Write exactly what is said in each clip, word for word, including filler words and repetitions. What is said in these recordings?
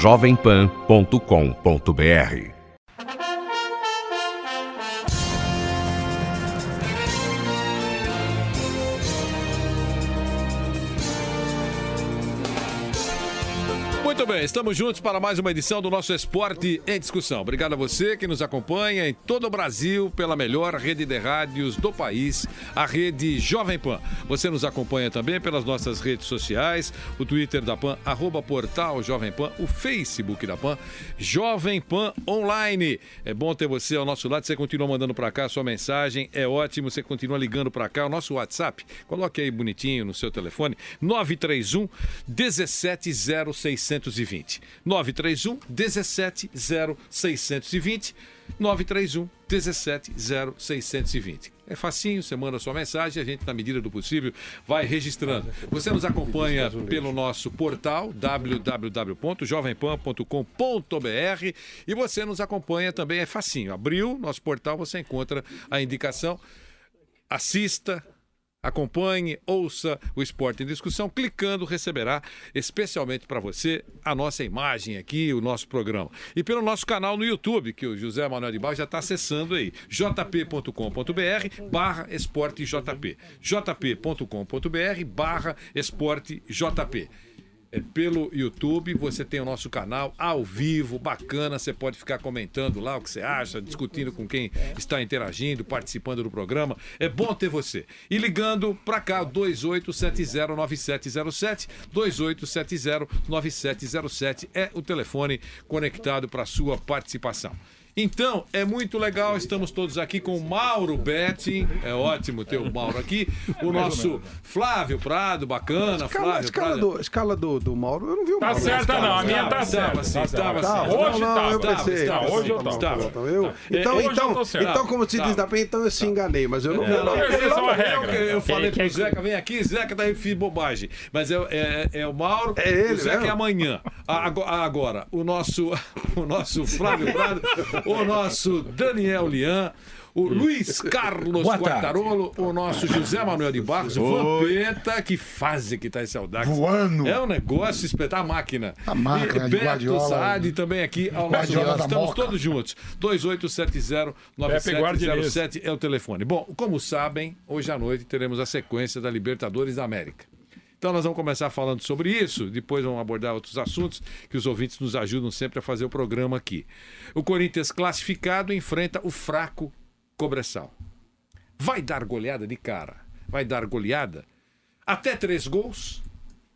jovem pan ponto com ponto br. Muito bem, estamos juntos para mais uma edição do nosso Esporte em Discussão. Obrigado a você que nos acompanha em todo o Brasil pela melhor rede de rádios do país, a rede Jovem Pan. Você nos acompanha também pelas nossas redes sociais, o Twitter da Pan, arroba portal Jovem Pan, o Facebook da Pan, Jovem Pan Online. É bom ter você ao nosso lado, você continua mandando para cá a sua mensagem, é ótimo, você continua ligando para cá, o nosso WhatsApp, coloque aí bonitinho no seu telefone, nove três um, um sete zero seis dois zero. nove três um, um sete zero seis dois zero. nove três um, um sete zero seis dois zero. É facinho, você manda a sua mensagem, a gente, na medida do possível, vai registrando. Você nos acompanha pelo nosso portal w w w ponto jovem pan ponto com ponto br e você nos acompanha também, é facinho. Abriu nosso portal, você encontra a indicação. Assista, acompanhe, ouça o Esporte em Discussão, clicando receberá especialmente para você a nossa imagem aqui, o nosso programa. E pelo nosso canal no YouTube, que o José Manuel de Barros já está acessando aí, j p ponto com ponto br barra esporte jp, j p ponto com ponto br barra esporte jp. É pelo YouTube, você tem o nosso canal ao vivo, bacana, você pode ficar comentando lá o que você acha, discutindo com quem está interagindo, participando do programa. É bom ter você. E ligando para cá, dois oito sete zero nove sete zero sete, dois oito sete zero nove sete zero sete é o telefone conectado para a sua participação. Então, é muito legal, estamos todos aqui com o Mauro Betting, é ótimo ter o Mauro aqui, o nosso Flávio Prado, bacana, escala, Flávio escala Prado. Do, escala do, do Mauro, eu não vi o tá Mauro. Tá certa não, a minha tá, tá certa. Estava sim, estava tá, sim. Hoje não, tá, eu pensei, tá, hoje eu tava. Então, eu, Tá. então, Hoje então, eu tô certo. então, como se diz Tá. da P, então eu se enganei, mas eu não vi. Não, não, Essa é só a eu, regra. eu, eu falei Quem- pro Zeca, vem aqui, Zeca, daí fiz bobagem. Mas é, é, é o Mauro, É ele o Zeca mesmo? é amanhã. A- ago- Agora, o nosso, o nosso Flávio Prado, o nosso Daniel Lian, o Luiz Carlos Boa tarde. Quartarolo, o nosso José Manuel de Barros, o Vampeta, que fase que tá esse Audax. Voando. É um negócio espetáculo, a máquina. A máquina e de Beto Guardiola. Saad também aqui ao nosso Guardiola lado. da Estamos Moca. todos juntos. dois oito sete zero nove Pepe sete zero Guardinês. sete é o telefone. Bom, como sabem, hoje à noite teremos a sequência da Libertadores da América. Então nós vamos começar falando sobre isso, depois vamos abordar outros assuntos que os ouvintes nos ajudam sempre a fazer o programa aqui. O Corinthians classificado enfrenta o fraco Cobressal. Vai dar goleada de cara? Vai dar goleada? Até três gols?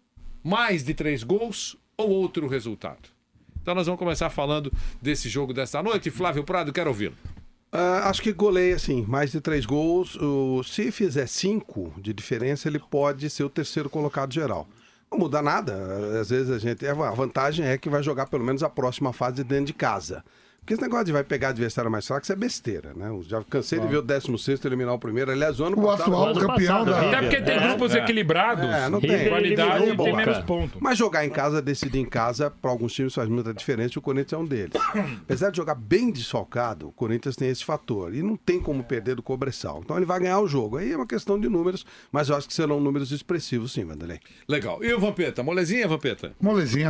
Mais de três gols? Ou outro resultado? Então nós vamos começar falando desse jogo desta noite. Flávio Prado, quero ouvi-lo. Ah, acho que goleia, assim, mais de três gols. O, se fizer cinco de diferença, ele pode ser o terceiro colocado geral. Não muda nada. Às vezes a gente. A vantagem é que vai jogar pelo menos a próxima fase dentro de casa. Porque esse negócio de vai pegar adversário mais fraco, isso é besteira, né? Eu já cansei de ver o décimo sexto eliminar o primeiro. Aliás, o ano O passado... atual ano campeão passado, da. Até porque tem É, grupos é. equilibrados, É, não tem. tem qualidade Ele e tem boca. menos pontos. Mas jogar em casa, decidir em casa, para alguns times faz muita diferença e o Corinthians é um deles. Apesar de jogar bem desfalcado, o Corinthians tem esse fator. E não tem como perder do Cobressal. Então ele vai ganhar o jogo. Aí é uma questão de números, mas eu acho que serão números expressivos sim, Vanderlei. Legal. E o Vampeta? Molezinha, Vampeta? Molezinha.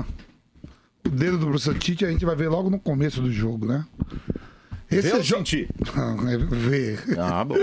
O dedo do Bruce Tite a gente vai ver logo no começo do jogo, né? Esse Eu jogo. senti. É ver. Ah, bom.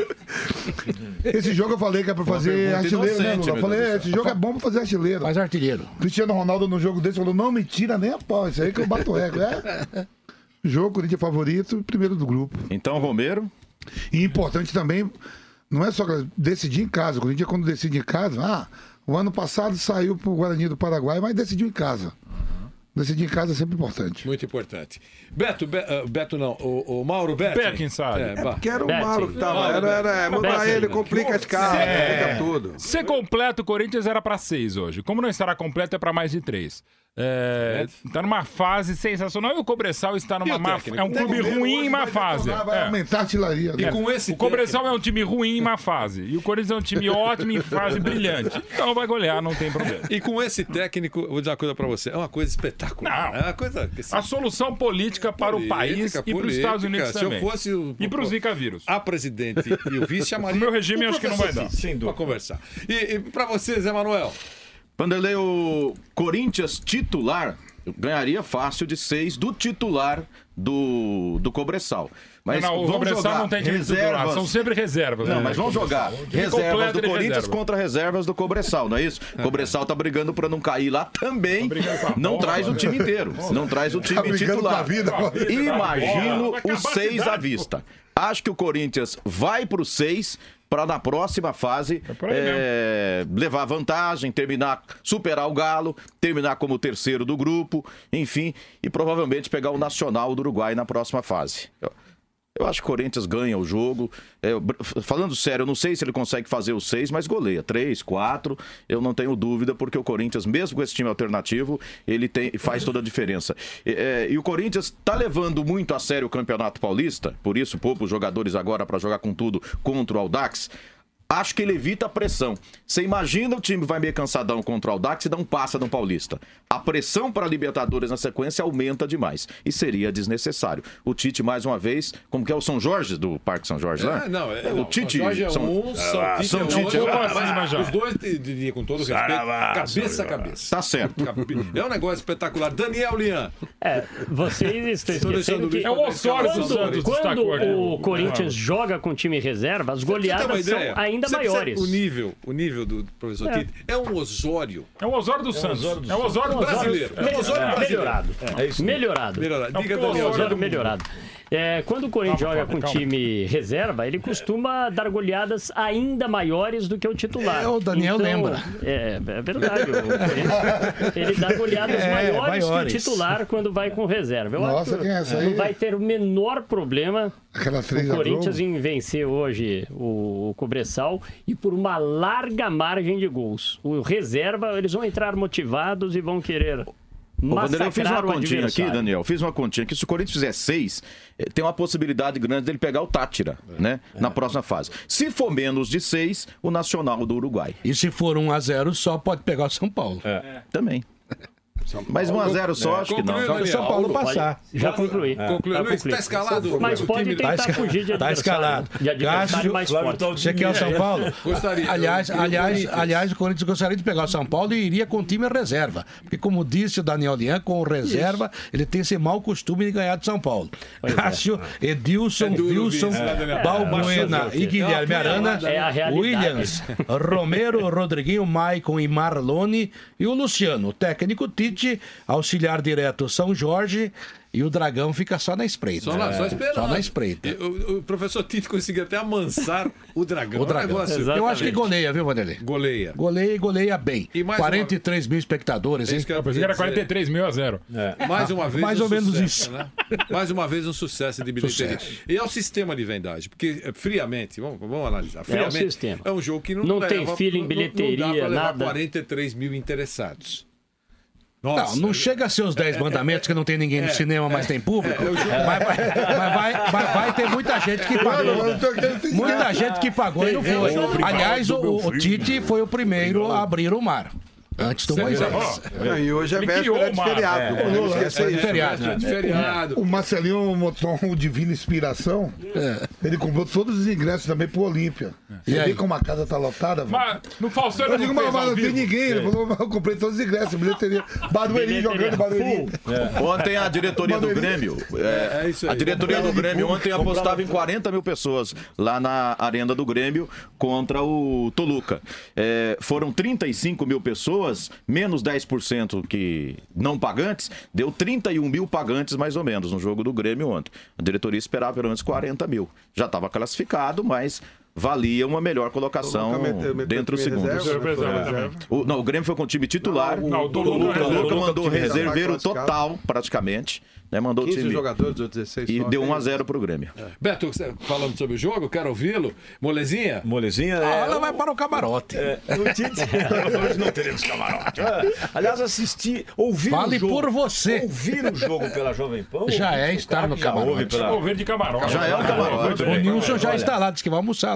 Esse jogo eu falei que é pra fazer pergunta artilheiro, né, inocente, Lula? Eu meu falei, Deus do esse jogo é bom pra fazer artilheiro. Mas artilheiro. Cristiano Ronaldo no jogo desse falou, não me tira nem a pau, isso aí que eu bato ego. É. Jogo, Corinthians favorito, primeiro do grupo. Então, Romero. E importante também, não é só decidir em casa. O Corinthians, quando decide em casa, ah, o ano passado saiu pro Guarani do Paraguai, mas decidiu em casa. Decidir em casa é sempre importante. Muito importante. Beto, Be- uh, Beto não, o, o Mauro Beto. Beto, sabe? É, bah. Que era o Betting. Mauro que tava. Era, era, manda Betting. ele, complica de cara, complica tudo. Ser completo, o Corinthians era pra seis hoje. Como não estará completo, é pra mais de três. É, tá numa fase sensacional e o Cobressal está E numa o má, técnico? é um O clube técnico ruim Hoje em má vai fase. detonar, Vai É. aumentar a artilharia. E né? com esse O Cobressal é um time ruim em má fase e o Corinthians é um time ótimo em fase brilhante. Então vai golear, não tem problema. E com esse técnico, eu vou dizer uma coisa pra você, é uma coisa espetacular. Não. É uma coisa que A solução política para o país e para os Estados Unidos Se também. eu fosse o, E para o Zika vírus. a presidente e o vice chamaria O meu regime o acho que não vai professor dar. Cid Sem dúvida. pra conversar. E, e pra você, Zé Manuel? Vanderlei, o Corinthians titular ganharia fácil de seis do titular do, do Cobressal. Mas não, não, o Cobressal não tem time titular, são sempre reservas. Não, né? mas vamos jogar reservas do Corinthians reserva. contra reservas do Cobressal, não é isso? O Cobressal tá brigando para não cair lá também, não traz o time inteiro, não traz o time Tá brigando com a titular. vida. Imagino Vai acabar os a seis cidade, à vista. Acho que o Corinthians vai pro seis para na próxima fase é, levar vantagem, terminar, superar o Galo, terminar como terceiro do grupo, enfim, e provavelmente pegar o Nacional do Uruguai na próxima fase. Eu, eu acho que o Corinthians ganha o jogo. É, falando sério, eu não sei se ele consegue fazer os seis, mas goleia. Três, quatro, eu não tenho dúvida, porque o Corinthians, mesmo com esse time alternativo, ele tem, faz toda a diferença. É, e o Corinthians está levando muito a sério o Campeonato Paulista, por isso poupa os jogadores agora para jogar com tudo contra o Audax. Acho que ele evita a pressão. Você imagina o time vai meio cansadão contra o Audax e dá um passa no Paulista. A pressão para a Libertadores na sequência aumenta demais. E seria desnecessário. O Tite, mais uma vez, como que é o São Jorge do Parque São Jorge lá? É, não, é, o não, Tite. São Jorge é São, um, São, ah, Tite São é Tite outro. é Mas, outro. os dois, diria com todo respeito, cabeça a cabeça. Tá certo. É um negócio espetacular. Daniel Lian. É, vocês estão esquecendo que... É o Osório do Santos Quando, destacou quando aqui. o Corinthians joga com time reserva, as goleadas são ainda Você maiores. O nível, o nível do professor É. Tite é um Osório. É o Osório do Santos. É o Osório do brasileiro. É o Osório É, brasileiro. melhorado. É. isso. Melhorado. Melhorado. É um Diga, Osório Daniel. Osório melhorado. É, quando o Corinthians Calma, joga calma, com calma. time reserva, ele costuma dar goleadas ainda maiores do que o titular. É, o Daniel Então, lembra. É, é verdade. O Corinthians, ele dá goleadas É, maiores, maiores. que o titular quando vai com reserva. Eu Nossa, acho quem é essa aí? não vai ter o menor problema Aquela três o da Corinthians Globo. em vencer hoje o, o Cobressal e por uma larga margem de gols. O reserva, eles vão entrar motivados e vão querer Ô, Vanderlei, eu fiz uma massacrar o continha aqui, adversário. Daniel. Fiz uma continha que se o Corinthians fizer seis, eh, tem uma possibilidade grande dele pegar o Tátira, né? Na próxima fase. Se for menos de seis, o Nacional do Uruguai. E se for um a zero só, pode pegar o São Paulo. Também. Mas um a zero só, acho que não. Concluiu, Só que o São Paulo Pode- passar. Já concluí. Concluiu. Já Luiz, concluí. tá escalado? Mas o pode time- tentar Tá esca- fugir de tá adversário, escalado. de adversário Cássio, mais Flávio forte. tá o Você quer o São Paulo? Gostaria. Aliás, E o aliás, Corinthians? aliás, o Corinthians gostaria de pegar o São Paulo e iria com o time reserva. Porque, como disse o Daniel Lian, com o reserva, ele tem esse mau costume de ganhar de São Paulo. Cássio, Edilson, É duro Wilson, isso, né, Daniel? Balbuena e Guilherme É uma Arana, É a realidade. Williams, Romero, Rodriguinho, Maicon e Marlone e o Luciano. O técnico Tite, auxiliar direto São Jorge, e o Dragão fica só na espreita. Só, lá, só esperando. Só na espreita. E O, o professor Tite conseguiu até amansar o Dragão. O Dragão. Um negócio- Exato. Eu acho que goleia, viu, Vanderlei? Goleia. Goleia e goleia bem. E mais quarenta e três mil espectadores, hein? Isso que eu Eu pensei que era quarenta e três mil a zero. Mais uma vez Mais um ou menos sucesso, isso. né? Mais uma vez um sucesso de bilheteria. Sucesso. E é o sistema de vendagem, porque eh, friamente, vamos, vamos analisar. Friamente, sistema. é um jogo que não, Não leva, tem fila em não- bilheteria, não dá pra levar nada. quarenta e três mil interessados. Não, Nossa, não chega a ser os dez mandamentos que não tem ninguém no cinema, mas tem público. é, eu juro. Mas vai, mas vai, mas vai ter muita gente que pagou. Muita gente que pagou e não foi. Aliás, o, o Tite foi o primeiro a abrir o mar. Antes do Moisés. Não, e hoje é Ele véspera criou de uma- feriado. é, Não é, esqueça é, isso. feriado. de feriado. O Marcelinho botou um Divina Inspiração. Ele comprou todos os ingressos também pro Olímpia. E Você aí? vê como a casa tá lotada? velho? Mas no Faustão Eu ele digo, não mas, fez mas ao não tem vivo. ninguém. Ele falou, mas eu comprei todos os ingressos. Bilheteria. Barueri jogando Barueri. Ontem a diretoria do Grêmio, é, É isso aí. a diretoria do Grêmio ontem apostava em quarenta mil pessoas lá na arena do Grêmio contra o Toluca. É, foram trinta e cinco mil pessoas, menos dez por cento que não pagantes, deu trinta e um mil pagantes mais ou menos no jogo do Grêmio ontem. A diretoria esperava pelo menos quarenta mil. Já estava classificado, mas valia uma melhor colocação Toluca meteu- meteu dentro dos time segundos. reserva, né? Foi Reserva reserva. O, não, o Grêmio foi com o time titular. Não, o- Não, o Toluca- O Toluca Toluca mandou time reserva reserveiro classificado. total, praticamente. Né? Mandou o quinze time. jogadores, ou dezesseis E só, deu tem um a isso. zero pro Grêmio. Beto, você- falando sobre o jogo, quero ouvi-lo. Molezinha? Molezinha, Ah, é, ela vai para o camarote. é, o Tite... Hoje não teremos camarote. É, aliás, assistir, ouvir Fale o jogo... por você. Ouvir o jogo pela Jovem Pan... Já é o estar cara no que já camarote. ouve pela- Vou ver de camarote. Já é um camarote. Muito O bem. Nilson já Olha, está lá, disse que vai almoçar lá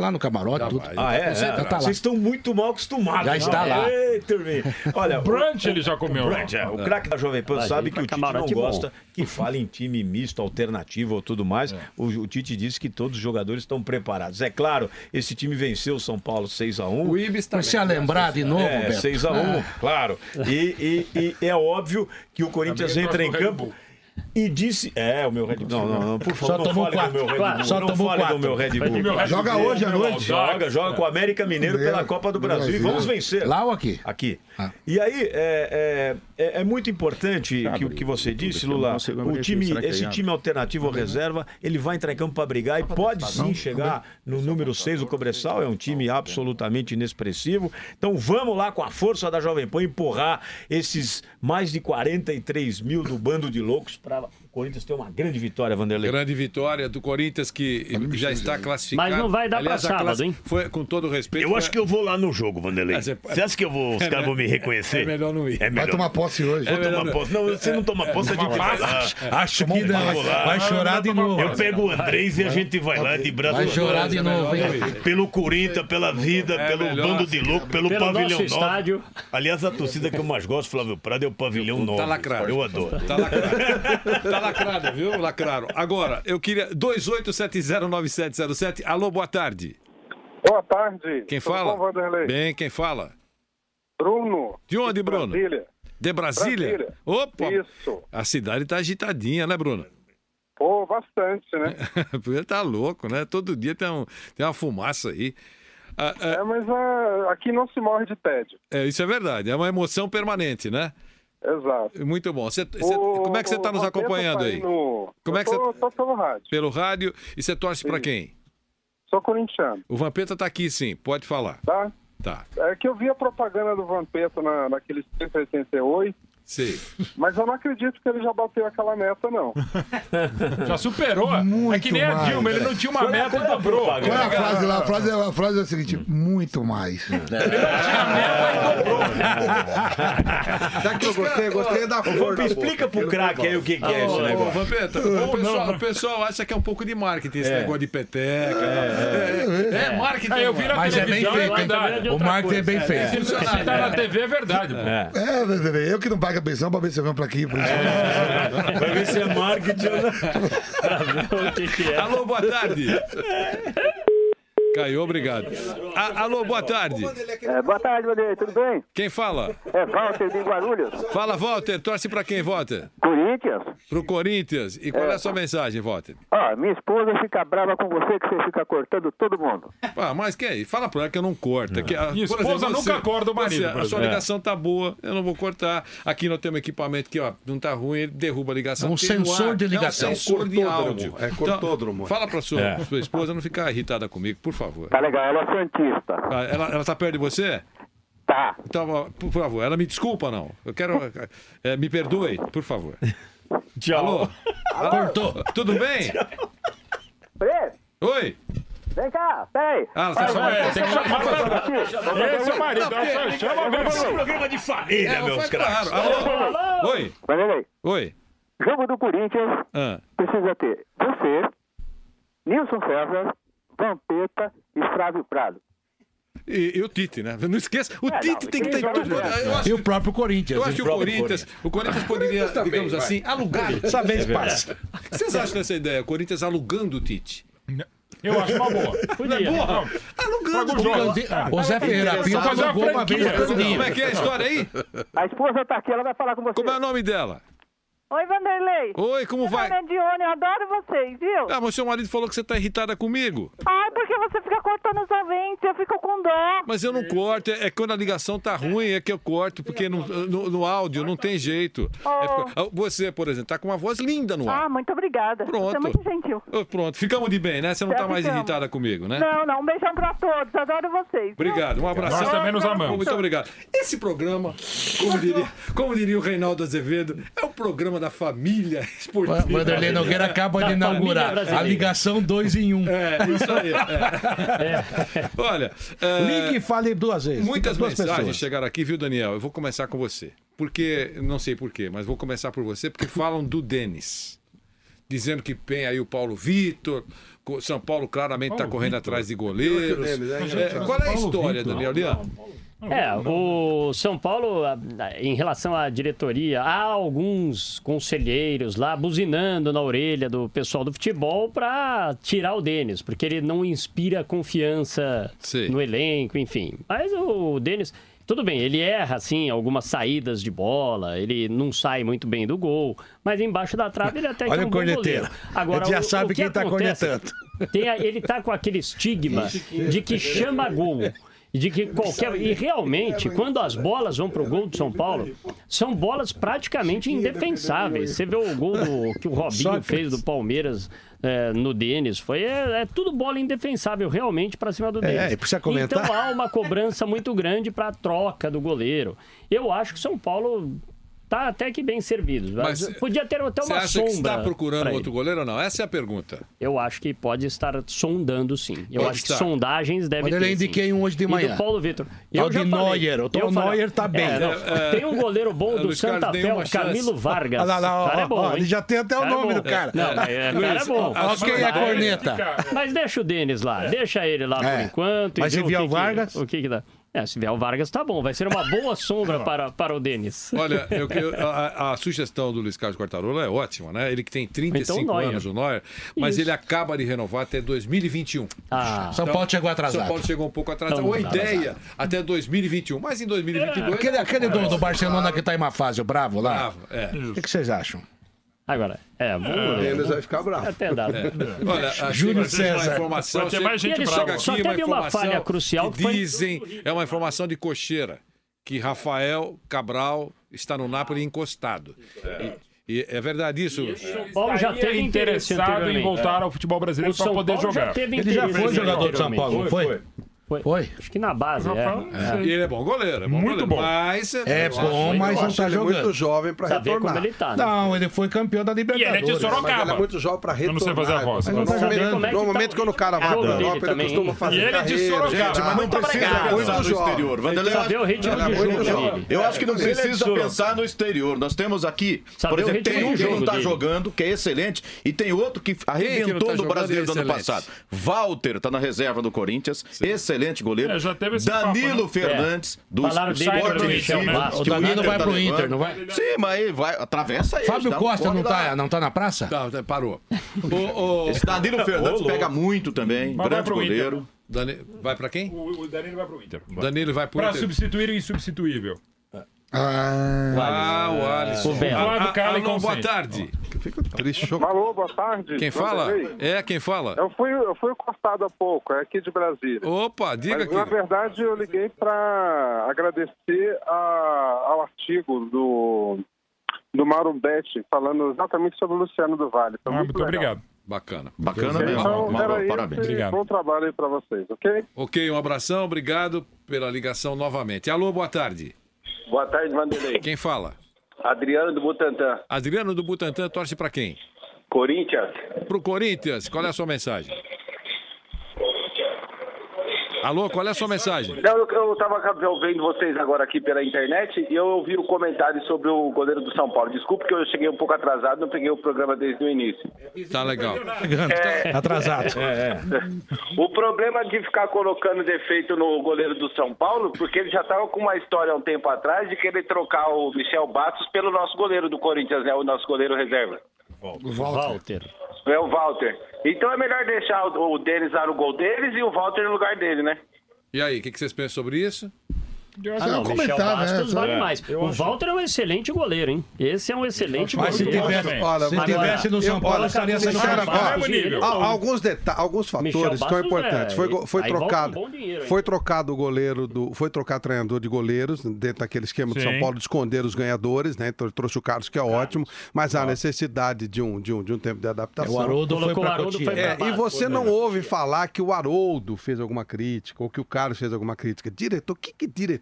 lá no camarote, Já tudo. vai. Ah, é? Já é. tá lá. Vocês estão muito mal acostumados. Já está lá. Ei, turminha. Olha, Brunch ele já comeu. Brunch, é. O craque da Jovem Pan Vai, sabe gente, que o pra Tite não camarote bom. gosta que fale em time misto, alternativo ou tudo mais. O, o Tite disse que todos os jogadores estão preparados. É claro, esse time venceu o São Paulo seis a um. O Ibis tá Você a lembrar de novo, É, Beto? seis a um, claro. E, e- e é óbvio que o Corinthians Também entra em gosto do Red campo Bull. e disse... É, o meu Red Bull. Não, não, não, por favor, Só não tomou fale quatro. do meu Red Bull. Só não tomou fale quatro. do meu Red Bull. Meu Red Joga Bull, hoje à meu noite. Aldax. Joga, joga com o América Mineiro pela Copa do Brasil e vamos vencer. Lá ou aqui? Aqui. Ah. E aí, é, é, é- é muito importante que o que você disse, Lula. O time, esse time alternativo ou reserva, ele vai entrar em campo para brigar e pode sim chegar no número seis, o Cobressal. É um time absolutamente inexpressivo. Então vamos lá com a força da Jovem Pan empurrar esses mais de quarenta e três mil do bando de loucos para o Corinthians ter uma grande vitória, Vanderlei. Grande vitória do Corinthians que já está classificado. Mas não vai dar pra Aliás, a sábado, classi- hein? Foi, com todo o respeito. Eu foi- acho que eu vou lá no jogo, Vanderlei. Mas é- Você acha que eu vou, os caras vão me reconhecer? É melhor não ir. É Vai melhor. tomar posse hoje. Vou tomar melhor posse. Não, você não toma posse, a gente vai lá. Acho que não. Vou lá. Vai chorar de novo. Eu pego o Andrés e a gente vai lá de braço Vai chorar de novo, hein? Pelo Corinthians, pela vida, É pelo melhor. bando de louco, pelo, Pelo pavilhão nosso nove. estádio. Aliás, a torcida que eu mais gosto, Flávio Prado, é o pavilhão nove. Tá lacrado. Eu adoro. Tá lacrado. Tá lacrado, viu? Lacrado. Agora, eu queria. dois oito sete zero nove sete zero sete. Alô, boa tarde. Boa tarde. Quem Tudo fala? bom, Vanderlei? Bem, quem fala? Bruno. De onde, Bruno? Brasília. De Brasília? Brasília. Opa! Isso. A cidade tá agitadinha, né, Bruno? Pô, bastante, né? Porque tá louco, né? Todo dia tem, um, tem uma fumaça aí. Ah, ah, É, mas ah, aqui não se morre de tédio. é, isso é verdade, é uma emoção permanente, né? Exato. Muito bom. Cê- cê- O- como é que você está o nos Vampeta acompanhando tá aí? no- Como eu é que tô, você- tô pelo rádio. Pelo rádio. E você torce para Sim. quem? Sou corintiano, O Vampeta tá aqui, sim. Pode falar. tá? Tá. É que eu vi a propaganda do Vampeta na, naqueles cento e oitenta e oito, Sei. mas eu não acredito que ele já bateu aquela meta, não. Já superou. Muito é que nem a mais. Dilma, ele não tinha uma meta e dobrou. Qual é a frase lá? A frase, é- a frase é a seguinte: muito mais. Já que eu gostei, gostei da força. Explica pro craque aí o que, que é esse Ô, negócio. Vampeta, o pessoal, o pessoal acha que é um pouco de marketing, esse negócio de peteca. É, é, é marketing. É, eu vi na Mas é bem televisão, feito, é hein? verdade. O marketing é bem feito. Se tá na T V, é verdade. pô. É, Vanderlei, eu que não pago a pensão pra ver se eu venho pra aqui. Por isso. Vai ver se é marketing ou não. O que que é? Alô, boa tarde. Caiu, obrigado. A- alô, boa tarde. É, boa tarde, Vanderlei, tudo bem? Quem fala? É Walter de Guarulhos, Fala, Walter. Torce pra quem, Walter? Corinthians. Pro Corinthians. E qual é a sua mensagem, Walter? Ó, minha esposa fica brava com você que você fica cortando todo mundo. Ah, mas que aí? Fala pra ela que eu não corto. É que, ah, Minha por esposa nunca corta o marido, você, por a sua exemplo. ligação tá boa, eu não vou cortar. Aqui nós temos um equipamento que ó, não tá ruim, ele derruba a ligação. É um porque no sensor ar- de ligação. É um sensor de Cortódromo. áudio. É cortódromo. Então, fala pra sua, sua esposa não ficar irritada comigo, por favor. Tá legal, ela é santista. Ah, ela, ela tá perto de você? Tá. Então, ó, por favor, ela me desculpa, não. Eu quero. eh, me perdoe, por favor. Tchau. Alô? Cortou. Tudo bem? Fred, Oi? vem cá, peraí. Ah, ela tá chamando. É, tem que chamar pra... Esse é o marido. Ela só chama Esse é um mesmo. programa de família, É, meus faz craques. claro. Alô? Oi? Vanderlei, Oi? jogo do Corinthians Ah. precisa ter você, Nilson César, Vampeta e Flávio Prado. E, e o Tite, né? Não esqueça. O É, Tite não, tem que quem estar em joga tudo. bem. Eu acho E o próprio Corinthians. Eu acho que o Corinthians, o Corinthians poderia, digamos assim, alugar. Sabe espaço. O que vocês acham dessa ideia? O Corinthians alugando o Tite? Eu acho uma boa. Podia. Porra, alugando o Jogo. Tite. O Zé Ferreira Pinto Fazer uma jogou uma vez franquia. no Candinho. Como é que é a história aí? A esposa tá aqui, ela vai falar com você. Como é o nome dela? Oi, Vanderlei. Oi, como vai? Ana Dione, eu adoro vocês, viu? Ah, mas seu marido falou que você tá irritada comigo. Ai, porque você fica cortando os ouvintes, eu fico com dó. Mas eu não corto, é é quando a ligação tá ruim, é que eu corto, porque no, no, no áudio não tem jeito. É porque- ah, você, por exemplo, tá com uma voz linda no ar. Ah, muito obrigada. Pronto. Você é muito gentil. Oh, pronto, ficamos de bem, né? Você não Já tá mais ficamos. irritada comigo, né? Não, não, um beijão pra todos, adoro vocês. viu? Obrigado, um abração. Nós também nos amamos. Muito obrigado. Esse programa, como diria, como diria o Reinaldo Azevedo, é o programa da família esportiva. Vanderlei Nogueira acaba de inaugurar a ligação dois em um. É, isso aí. é. Olha, é, Ligue e fale duas vezes. muitas Fica duas mensagens pessoas. chegaram aqui, viu, Daniel? Eu vou começar com você. Porque, não sei porquê, mas vou começar por você, porque falam do Denis. dizendo que tem aí o Paulo Vitor. São Paulo claramente está correndo Vitor. atrás de goleiros. É, qual é a história, Vitor. Daniel Leão? É, o São Paulo, em relação à diretoria, há alguns conselheiros lá buzinando na orelha do pessoal do futebol para tirar o Denis, porque ele não inspira confiança Sim. no elenco, enfim. Mas o Denis, tudo bem, ele erra, assim, algumas saídas de bola, ele não sai muito bem do gol, mas embaixo da trave ele até que é um bom goleiro. Agora, ele já o, sabe o que quem está cornetando. Tem a, ele tá com aquele estigma de que chama gol. De que qualquer... E realmente, quando as bolas vão pro gol do São Paulo, são bolas praticamente indefensáveis. Você vê o gol do, que o Robinho fez do Palmeiras é, no Denis. Foi, é, é tudo bola indefensável, realmente, para cima do Denis. É, precisa comentar. Então há uma cobrança muito grande para a troca do goleiro. Eu acho que o São Paulo tá até que bem servido. Mas podia ter até uma sombra. Você acha que está procurando outro goleiro ou não? Essa é a pergunta. Eu acho que pode estar sondando, sim. Eu pode acho estar. que sondagens devem ter, ter, eu indiquei um hoje de manhã. E do Paulo Vitor. É o de Neuer. O Tom Neuer tá bem. É, não, é, tem um goleiro bom do Santa Fé, o Camilo Vargas. Olha lá, o cara é bom, ó, ele já tem até o nome do cara. Não, é, o cara é bom. Ok, a corneta. Mas deixa o Denis lá. Deixa ele lá por enquanto. Mas se vier o Vargas... O que que dá? É, se vier o Vargas, tá bom. Vai ser uma boa sombra para, para o Denis. Olha, eu, eu, a, a sugestão do Luiz Carlos Quartarolo é ótima, né? Ele que tem trinta e cinco então, anos, o Neuer, mas Isso. ele acaba de renovar até dois mil e vinte e um. Ah. São Paulo então, chegou atrasado. São Paulo chegou um pouco atrasado. Então, a ideia até dois mil e vinte e um, mas em dois mil e vinte e dois... É, aquele aquele do, do Barcelona que tá em uma fase, o Bravo lá. Bravo, é. O que, que vocês acham? Agora, é, vamos O Denis vai ficar bravo. Até dá. É. Olha, a Júlio César. Informação, Vai ter mais gente só, brava. só teve uma, uma falha crucial que, que foi... dizem, é uma informação de cocheira, que Rafael Cabral está no Napoli encostado. É. E, e é verdade isso? O São Paulo já teve interessado em voltar ao futebol brasileiro para poder Paulo jogar. Já Ele já foi jogador de São Paulo, não foi? Foi. Foi. Foi? Acho que na base, é. é. E ele é bom goleiro, é bom Muito goleiro, bom. Mas, é bom, mas não tá ele jogando. É muito jovem para retornar. Como ele tá, né? Não, ele foi campeão da Libertadores. E ele é de Sorocaba. Mas ele é muito jovem para retornar. Eu não sei fazer a voz. Mas não tá jogando. No momento quando o cara vai para a Europa, ele costuma fazer E ele é de Sorocaba. Gente, mas não precisa pensar no exterior. Vanderlei, Saber o ritmo de jogo dele. eu acho que não precisa pensar no exterior. Nós temos aqui, por exemplo, tem um que não tá jogando, que é excelente, e tem outro que arrebentou no Brasileiro do ano passado. Walter tá na reserva do Corinthians, excelente goleiro. Já teve esse Danilo Fernandes, do Sport Recife. O Danilo vai pro Inter, não vai? Sim, mas aí vai, atravessa ele. Fábio Costa não tá, não tá na praça? Não, parou. o, o... Esse Danilo Fernandes pega muito também, grande goleiro. Dani... Vai pra quem? O, o Danilo vai pro Inter. Danilo vai pro Pra Inter. substituir o insubstituível. Ah, ah o Alisson. Ah, ah, alô, boa tarde. Fico triste. Alô, boa tarde. Quem fala? É, quem fala? Eu fui, eu fui encostado há pouco, é aqui de Brasília. Opa, diga Mas, que... na verdade, eu liguei para agradecer a, ao artigo do, do Mauro Betti, falando exatamente sobre o Luciano do Vale. Ah, muito, muito obrigado. Bacana. Bacana mesmo. Então, Mauro, isso, parabéns. Obrigado. Bom trabalho aí para vocês, ok? Ok, um abração, obrigado pela ligação novamente. Alô, boa tarde. Boa tarde, Vanderlei. Quem fala? Adriano do Butantã. Adriano do Butantã torce pra quem? Corinthians. Pro Corinthians. Qual é a sua mensagem? Alô, qual é a sua mensagem? Não, eu, eu tava vendo vocês agora aqui pela internet e eu ouvi o comentário sobre o goleiro do São Paulo. Desculpe que eu cheguei um pouco atrasado, não peguei o programa desde o início. Tá legal. É... Atrasado. É, é. O problema de ficar colocando defeito no goleiro do São Paulo, porque ele já tava com uma história há um tempo atrás de querer trocar o Michel Bastos pelo nosso goleiro do Corinthians, né? O nosso goleiro reserva. O Walter. É o Walter. Então é melhor deixar o, o Denis lá no gol deles e o Walter no lugar dele, né? E aí, o que, que vocês pensam sobre isso? Ah, não, Michel Bastos vale mais. O Walter é um excelente goleiro, hein? Esse é um excelente Mas goleiro. Mas se tivesse, olha, se tivesse no São Paulo, estaria sendo alguns detalhes, alguns fatores que são importantes. Foi, foi trocado, um dinheiro, foi trocado o goleiro do, foi trocado treinador de goleiros dentro daquele esquema do São Paulo de esconder os ganhadores, né? Então trouxe o Carlos, que é ótimo, mas há necessidade de um, de um, de um tempo de adaptação. O Haroldo foi pra Cotia. É, e você não ouve falar que o Haroldo fez alguma crítica ou que o Carlos fez alguma crítica. Diretor, o que que diretor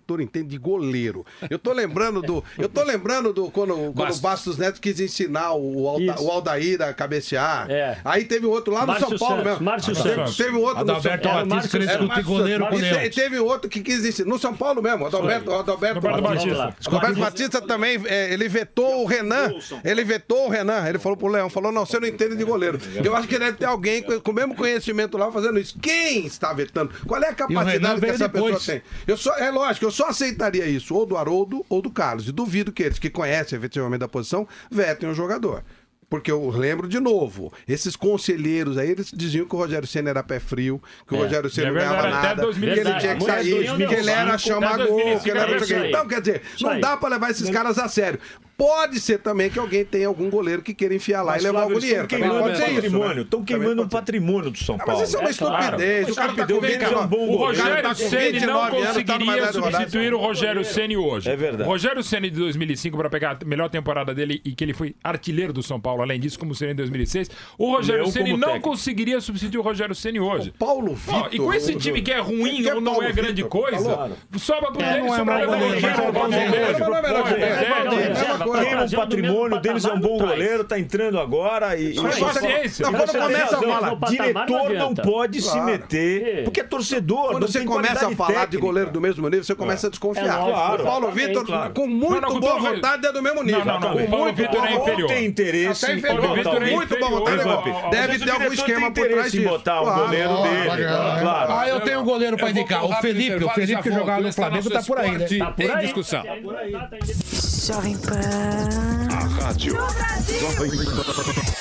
diretor entende de goleiro. Eu tô lembrando do. Eu tô lembrando do quando, quando Bastos. o Bastos Neto quis ensinar o, Alda, o Aldair a cabecear. É. Aí teve outro lá no Márcio São Paulo Santos, mesmo. Márcio teve, Santos. teve outro Adalberto no São Paulo. Batista queria Era discutir Márcio goleiro Santos. com E te- Leão. teve outro que quis ensinar. No São Paulo mesmo, Adalberto, Adalberto, Adalberto Batista. Batista. Adalberto Batista também, é, ele vetou o Renan. Ele vetou o Renan. Ele falou pro Leão, falou, não, você não entende de goleiro. Eu acho que deve ter alguém com, com o mesmo conhecimento lá fazendo isso. Quem está vetando? Qual é a Renan capacidade que veio essa depois. pessoa tem? Eu só, é lógico, eu só aceitaria isso, ou do Haroldo ou do Carlos. E duvido que eles que conhecem efetivamente a posição vetem o jogador. Porque eu lembro de novo, esses conselheiros aí, eles diziam que o Rogério Ceni era pé frio, que o É. Rogério Ceni É não verdade, ganhava até nada, dois mil e que ele cinco. tinha que Até sair, dois mil e que ele era cinco, chamar até dois mil e gol, cinco que ele era era não sei o isso quê. aí. Então, quer dizer, Isso não aí. dá pra levar esses caras a sério. Pode ser também que alguém tenha algum goleiro que queira enfiar lá Mas, e levar Flávio, o eles dinheiro. estão Também queimando pode o ser isso, patrimônio. né? Estão Também queimando o pode ser. patrimônio do São Ah, Paulo. mas isso é uma É claro. estupidez. O cara tá com Vem vinte cá, e é um bom nove O goleiro. o cara Rogério tá com Ceni vinte e não nove anos, tá numa conseguiria idade de rodar. substituir o Rogério Ceni hoje. É verdade. O Rogério Ceni de dois mil e cinco, para pegar a melhor temporada dele e que ele foi artilheiro do São Paulo, além disso, como seria em dois mil e seis, o Rogério Leão Ceni como não técnico. conseguiria substituir o Rogério Ceni hoje. Paulo Não, Vitor. e com esse time que é ruim Que é ou não Paulo é grande Vitor? coisa, Claro. sobra pro É, dele, não é sobra mau pra goleiro, quem mas é é um bom goleiro. goleiro. Não é melhor Pô, que é, ele. é, Mesma coisa. Queima o patrimônio deles, é um bom goleiro, tá entrando agora e... Mas e- paciência. Não, E quando você tem começa a razão, falar, o diretor não pode se Claro. meter, porque é torcedor, Quando não você tem começa a qualidade falar de técnica. goleiro do mesmo nível, você começa a desconfiar. É lógico, o Paulo exatamente, Vitor, claro. com muito Não, não, boa com todo- vontade, é do mesmo nível. Não, não, não, Com o Paulo muito Vitor boa é vontade. inferior. Tem interesse Até em inferior. botar Vitor é um- Muito boa vontade, inferior. irmão. Mas Deve Mas o ter algum diretor esquema tem por trás interesse em disso. botar um Claro. goleiro dele. Claro. Claro. Ah, eu tenho um goleiro pra Eu vou indicar. pro O rápido Felipe, o intervalo, Felipe já que volto. jogava no Esse é Flamengo nosso tá por aí, né? esporte Tá por em aí. discussão. Jovem Pan. A rádio. Jovem Pan.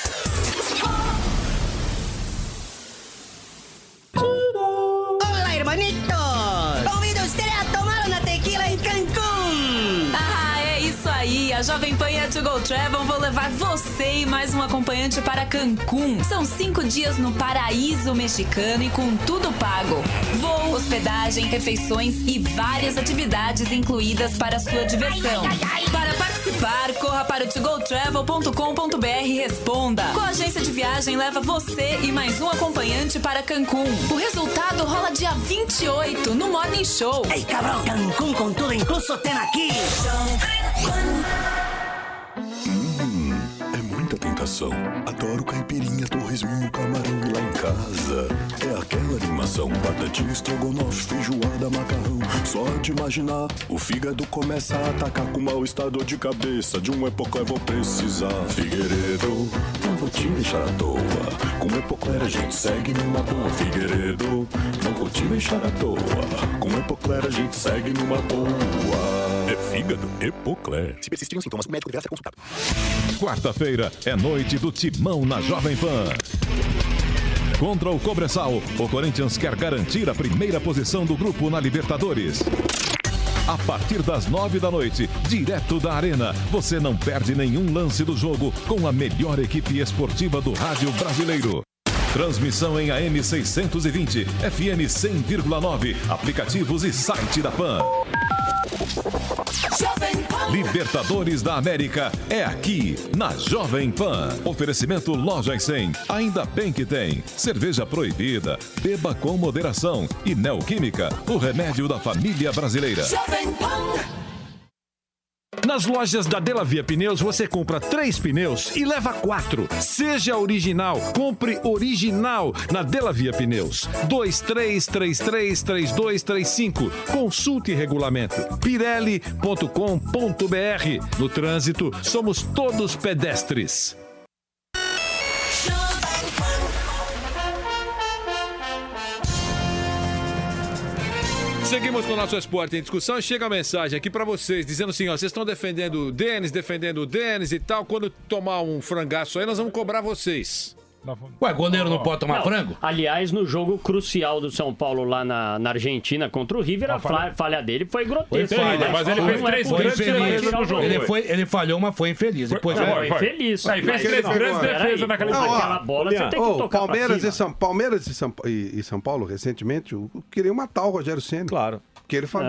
Hola, hermanitos. Convido ustedes a tomar una tequila en Cancún. Ah, é isso aí. A Jovem Pan e a To Go Travel vão levar você e mais um acompanhante para Cancún. São cinco dias no paraíso mexicano e com tudo pago. Voo, hospedagem, refeições e várias atividades incluídas para sua diversão. Para participar, corra para o to go travel ponto com ponto b r e responda. Qual agência de viagem leva você e mais um acompanhante para Cancún? O resultado rola dia vinte e oito no Morning Show. Hey, cabrón, Cancún con todo incluso ten aquí. Hum, é muita tentação. Adoro caipirinha, torresminho, camarão e lá em casa é aquela animação. Batatinha, estrogonofe, feijoada, macarrão. Só de imaginar, o fígado começa a atacar com mau estado de cabeça. De um Epocler vou precisar. Figueiredo, não vou te deixar à toa. Com Epocler a gente segue numa boa. Figueiredo, não vou te deixar à toa. Com Epocler a gente segue numa boa. É fígado Epocler. Se persistirem os sintomas, o médico deverá ser consultado. Quarta-feira é noite do Timão na Jovem Pan. Contra o Cobressal, o Corinthians quer garantir a primeira posição do grupo na Libertadores. A partir das nove da noite, direto da Arena, você não perde nenhum lance do jogo com a melhor equipe esportiva do rádio brasileiro. Transmissão em A M seiscentos e vinte, F M cem vírgula nove, aplicativos e site da Pan. Libertadores da América é aqui, na Jovem Pan. Oferecimento Lojas cem. Ainda bem que tem. Cerveja proibida. Beba com moderação. E Neoquímica, o remédio da família brasileira. Nas lojas da Delavia Pneus, você compra três pneus e leva quatro. Seja original, compre original na Delavia Pneus. dois três três três, três dois três cinco. Consulte regulamento. pirelli ponto com ponto b r. No trânsito, somos todos pedestres. Seguimos com o nosso esporte em discussão e chega a mensagem aqui pra vocês, dizendo assim, ó, vocês estão defendendo o Denis, defendendo o Denis e tal, quando tomar um frangaço aí, nós vamos cobrar vocês. Ué, goleiro não pode tomar Não, frango? Aliás, no jogo crucial do São Paulo lá na, na Argentina contra o River, a falha, falha dele foi grotesca. Foi, mas ele fez três grandes defesas no jogo. Ele, Foi, foi, ele falhou, mas foi infeliz. Depois não, foi, foi infeliz. Aí fez três grandes defesas naquela Não, ó, Aquela bola você tem que Ô, tocar Palmeiras, pra e São, Palmeiras e, São, e, e São Paulo, recentemente, o- queriam matar o Rogério Ceni. Claro. Porque ele falhou. Ah,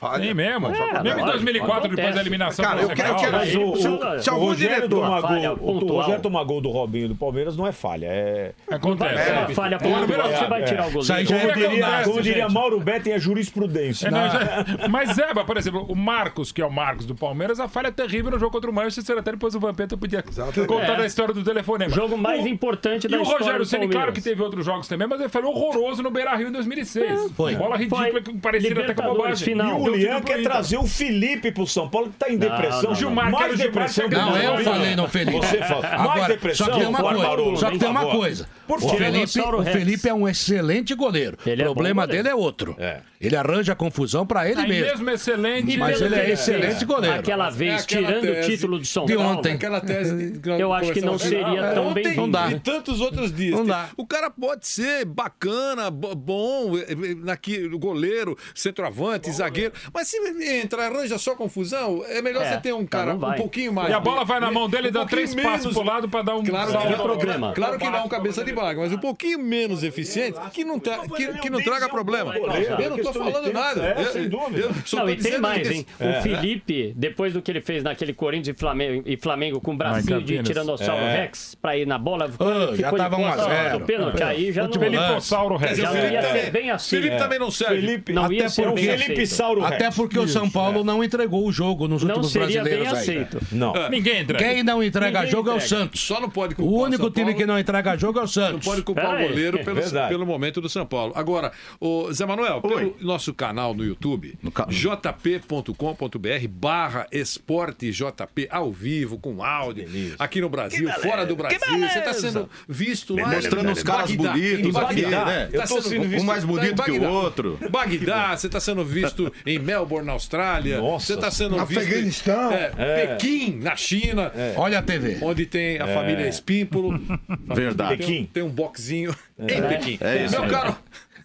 Falha. Sim mesmo. É, mesmo em dois mil e quatro, depois da eliminação. Cara, eu quero, eu quero Mas o, o, se, o, se algum Rogério diretor... tomar falha gol, o pontual. Rogério tomar gol do Robinho do Palmeiras não é falha. É. Acontece. É uma falha pontual, você vai tirar o goleiro. Isso aí já é Como diria, acontece, como diria gente. Mauro Betti, é jurisprudência. É, não, já- Mas é, por exemplo, o Marcos, que é o Marcos do Palmeiras, a falha é terrível no jogo contra o Manchester, até depois o Vampeta podia contar É. a história do telefonema. O jogo mais importante da E o história Rogério do Ceni, claro Palmeiras. que teve outros jogos também, mas ele foi horroroso no Beira-Rio em dois mil e seis. Foi. Bola ridícula Foi. que parecia até com Libertadores, bobagem. final. E o Deu Lian título pro quer Inter. trazer o Felipe pro São Paulo, que tá em depressão. não, não. Gilmar, mais quero Gilmar depressão que chegar. Não, o eu Gilmar. falei no Felipe. Você fala. Mais Agora, depressão. só que tem uma fora coisa. Barulho, Só que por tem uma favor. coisa. Por O quê? Felipe, Dinossauro o Rex. Felipe é um excelente goleiro. Ele O é problema bom goleiro. dele é outro. É. Ele arranja confusão pra ele Aí mesmo. mesmo excelente. Mas pelo ele que é ele excelente fez goleiro. Aquela vez, É aquela tirando o tese título de São de Paulo, ontem. Aquela tese de eu acho que não seria tão bem Ontem Não dá. e tantos outros dias. Não dá. O cara pode ser bacana, bo- bom, eh, eh, naqui, goleiro, centroavante, zagueiro, mas se entra, arranja só confusão, é melhor É, você ter um tá, cara não um vai. pouquinho mais... E a bola vai na mão dele e um dá pouquinho três passos menos- pro lado pra dar um Claro que, salve não, programa. claro que não, cabeça de baga, mas um pouquinho menos eficiente, que não, tra- que, que não traga problema. Eu não tô falando nada. É, Eu- sem dúvida. eu só Não, tô e tem dizendo mais, isso. hein? O Felipe, depois do que ele fez naquele Corinthians e Flamengo, e Flamengo com o Ah, em bracinho de Campinas. Tiranossauro É. Rex pra ir na bola, Ô, já ficou tava de um a costas zero. do pênalti, aí já não, Felipossauro Rex. já não ia ser bem assim. Felipe também não serve. Felipe, Não ia Até ser porque- bem Felipe aceito. Sauro Até Rex. porque o São Paulo não entregou o jogo nos Não últimos seria bem brasileiros aí. aceito. Não. Ninguém entra. Quem não entrega Ninguém jogo é o entrega. Santos. Só não pode culpar O o único São time Paulo. que não entrega jogo é o Não Santos. pode culpar Pera o aí. goleiro pelo, Verdade. pelo momento do São Paulo. Agora, o Zé Manuel, pelo Oi. nosso canal no YouTube, No ca- j p ponto com ponto b r barra esporte J P ao vivo, com áudio, aqui no Brasil, fora do Brasil. Você está sendo visto lá Mostrando em os caras Bagdá, bonitos em aqui, Bagdá. né? Tá Eu tô sendo sendo visto- Um mais tá em bonito que o Bagdá. outro. Bagdá, você está sendo visto em Melbourne, na Austrália. Nossa. Você está sendo visto Afeganistão. em é, Pequim, na China. Olha a T V. Onde tem a família Espímpolo. Verdade. Tem, tem um boxinho em Pequim. É isso Meu aí. caro,